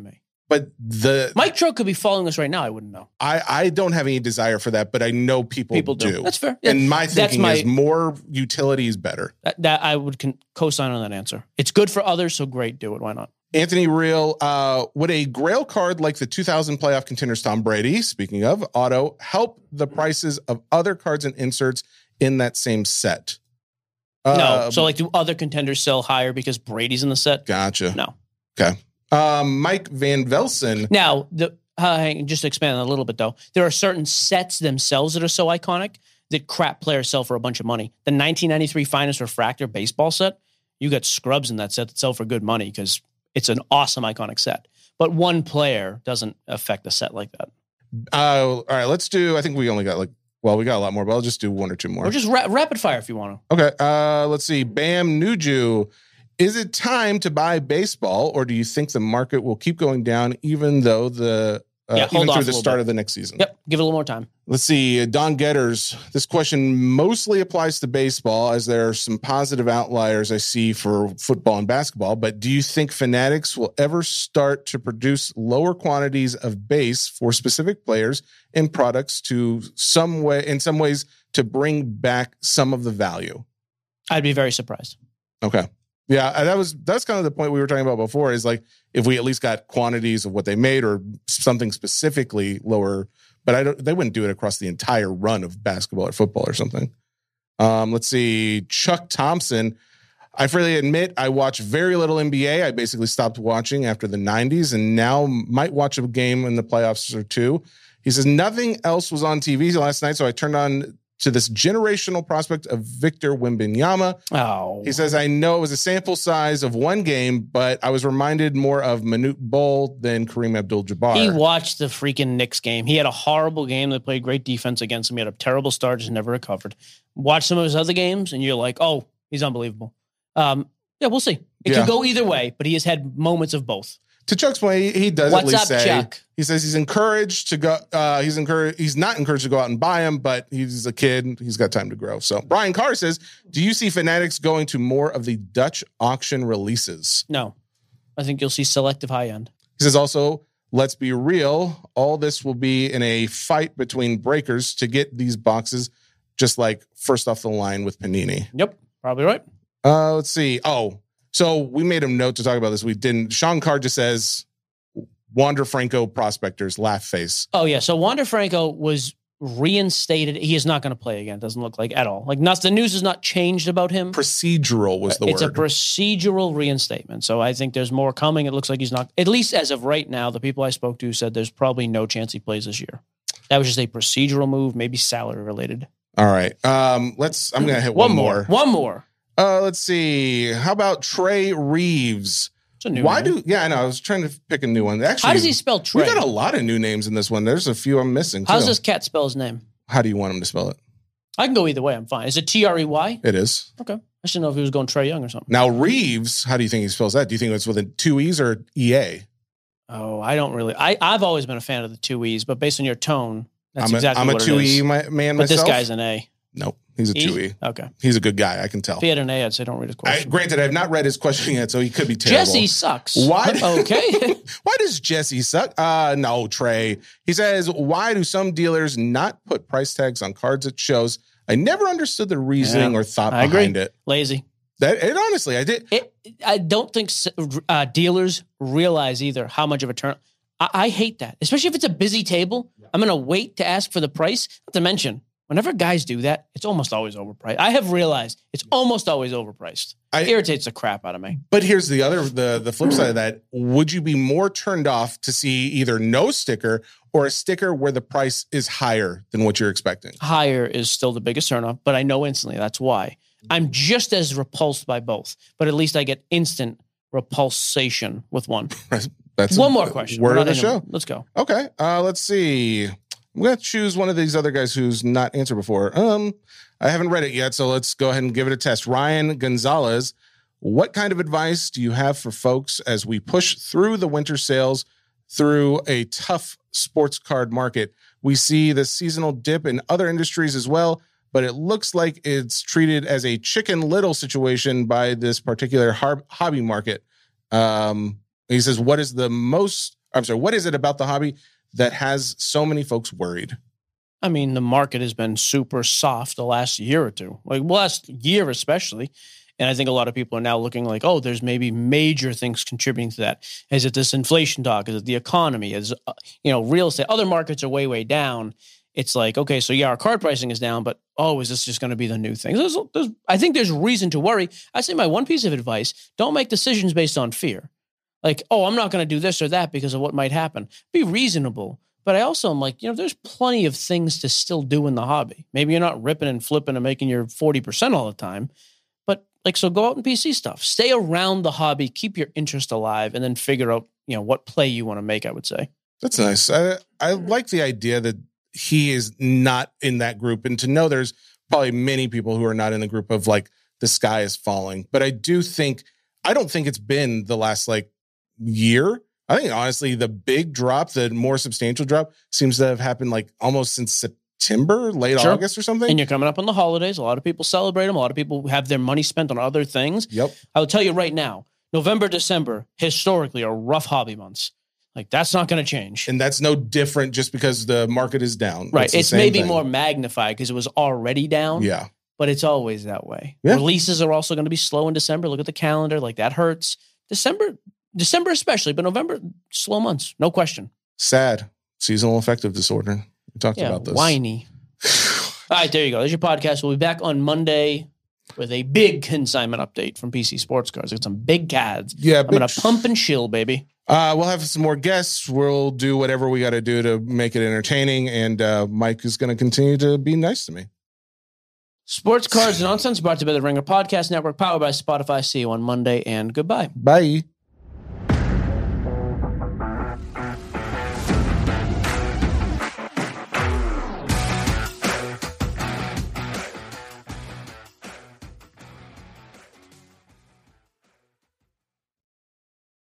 But the Mike Trout could be following us right now. I wouldn't know. I, I don't have any desire for that, but I know people, People do. do. That's fair. And my That's thinking my- is more utility is better. That, that I would con- co-sign on that answer. It's good for others, so great. Do it. Why not? Anthony Real, uh, would a Grail card like the two thousand playoff contenders Tom Brady, speaking of auto, help the prices of other cards and inserts in that same set? Uh, no. So, like, do other contenders sell higher because Brady's in the set? Gotcha. No. Okay. Um, Mike Van Velsen. Now, the uh, hang on, just to expand on a little bit, though, there are certain sets themselves that are so iconic that crap players sell for a bunch of money. The nineteen ninety-three Finest Refractor baseball set, you got scrubs in that set that sell for good money because it's an awesome, iconic set. But one player doesn't affect a set like that. Uh, all right, let's do, I think we only got like, well, we got a lot more, but I'll just do one or two more. Or just ra- rapid fire if you want to. Okay, uh, let's see. Bam Nuju. Is it time to buy baseball, or do you think the market will keep going down even though the uh, Yeah, hold even off through a the little start bit. of the next season? Yep, give it a little more time. Let's see. Don Getters. This question mostly applies to baseball, as there are some positive outliers I see for football and basketball. But do you think Fanatics will ever start to produce lower quantities of base for specific players and products to some way, in some ways, to bring back some of the value? I'd be very surprised. Okay. Yeah, and that was that's kind of the point we were talking about before, is like if we at least got quantities of what they made or something specifically lower, but I don't they wouldn't do it across the entire run of basketball or football or something. Um, let's see. Chuck Thompson. I freely admit I watch very little N B A. I basically stopped watching after the nineties and now might watch a game in the playoffs or two. He says nothing else was on T V last night, so I turned on to this generational prospect of Victor Wembanyama. Oh. He says, I know it was a sample size of one game, but I was reminded more of Manute Bol than Kareem Abdul-Jabbar. He watched the freaking Knicks game. He had a horrible game. They played great defense against him. He had a terrible start, just never recovered. Watch some of his other games, and you're like, oh, he's unbelievable. Um, yeah, we'll see. It Yeah. could go either way, but he has had moments of both. To Chuck's point, he, he does What's at least up, say, Chuck? he says he's encouraged to go, uh, he's encouraged, he's not encouraged to go out and buy him, but he's a kid. He's got time to grow. So Brian Carr says, do you see Fanatics going to more of the Dutch auction releases? No. I think you'll see selective high end. He says also, let's be real. All this will be in a fight between breakers to get these boxes, just like first off the line with Panini. Yep. Probably right. Uh, let's see. Oh, so we made a note to talk about this. We didn't. Sean Carr just says, Wander Franco prospectors, laugh face. Oh, yeah. So Wander Franco was reinstated. He is not going to play again. It doesn't look like at all. Like, not, the news has not changed about him. Procedural was the it's word. a procedural reinstatement. So I think there's more coming. It looks like he's not, at least as of right now, the people I spoke to said there's probably no chance he plays this year. That was just a procedural move, maybe salary related. All right. Um, let's, I'm going to hit one, One more. more. One more. Uh, let's see. How about Trey Reeves? It's a new Why name. do, yeah, I know. I was trying to pick a new one. Actually, How does he spell Trey? We got a lot of new names in this one. There's a few I'm missing. How's too. this cat spell his name? How do you want him to spell it? I can go either way. I'm fine. Is it T R E Y? It is. Okay. I just didn't know if he was going Trey Young or something. Now, Reeves, how do you think he spells that? Do you think it's with a two E's or E A? Oh, I don't really. I, I've always been a fan of the two E's, but based on your tone, that's I'm a, exactly I'm a what two it is. E my, man But myself. this guy's an A. Nope. He's a E? two E. Okay. He's a good guy. I can tell. If he had an A, I'd say don't read his I, question. granted, I have not read his question yet, so he could be terrible. Jesse sucks. Why? Okay. Why does Jesse suck? Uh, no, Trey. He says, why do some dealers not put price tags on cards at shows? I never understood the reasoning Yeah, or thought I behind agree. it. Lazy. That it honestly, I did. It, I don't think s- uh, dealers realize either how much of a turn. I, I hate that, especially if it's a busy table. I'm going to wait to ask for the price. Not to mention, whenever guys do that, it's almost always overpriced. I have realized it's almost always overpriced. I- It irritates the crap out of me. But here's the other, the the flip side of that. Would you be more turned off to see either no sticker or a sticker where the price is higher than what you're expecting? Higher is still the biggest turnoff, but I know instantly that's why. I'm just as repulsed by both, but at least I get instant repulsation with one. That's One a more question. Word We're of the not show. in- Let's go. Okay. Uh, let's see. I'm going to choose one of these other guys who's not answered before. Um, I haven't read it yet, so let's go ahead and give it a test. Ryan Gonzalez, what kind of advice do you have for folks as we push through the winter sales through a tough sports card market? We see the seasonal dip in other industries as well, but it looks like it's treated as a Chicken Little situation by this particular har- hobby market. Um, he says, what is the most I'm sorry, what is it about the hobby that has so many folks worried? I mean, the market has been super soft the last year or two, like last year especially. And I think a lot of people are now looking like, oh, there's maybe major things contributing to that. Is it this inflation talk? Is it the economy? Is, uh, you know, real estate? Other markets are way, way down. It's like, okay, so yeah, our card pricing is down, but oh, is this just going to be the new thing? There's, there's, I think there's reason to worry. I say my one piece of advice, don't make decisions based on fear. Like, oh, I'm not going to do this or that because of what might happen. Be reasonable. But I also am like, you know, there's plenty of things to still do in the hobby. Maybe you're not ripping and flipping and making your forty percent all the time. Like, so go out and P C stuff. Stay around the hobby. Keep your interest alive, and then figure out, you know, what play you want to make, I would say. That's nice. I, I like the idea that he is not in that group, and to know there's probably many people who are not in the group of, like, the sky is falling. But I do think, I don't think it's been the last, like, year. I think, honestly, the big drop, the more substantial drop, seems to have happened, like, almost since September. September, late sure. August or something. And you're coming up on the holidays. A lot of people celebrate them. A lot of people have their money spent on other things. Yep. I will tell you right now, November, December, historically are rough hobby months. Like, that's not going to change. And that's no different just because the market is down. Right. It's, it's maybe thing. more magnified because it was already down. Yeah. But it's always that way. Yeah. Releases are also going to be slow in December. Look at the calendar. Like, that hurts. December, December especially, but November, slow months. No question. Sad. Seasonal affective disorder. We talked yeah, about this. Whiny. All right, there you go. There's your podcast. We'll be back on Monday with a big consignment update from P C Sports Cards. Got some big cads. Yeah, I'm going to pump and shill, baby. Uh, we'll have some more guests. We'll do whatever we got to do to make it entertaining. And uh, Mike is going to continue to be nice to me. Sports Cards and Nonsense brought to you by the Ringer Podcast Network, powered by Spotify. See you on Monday, and goodbye. Bye.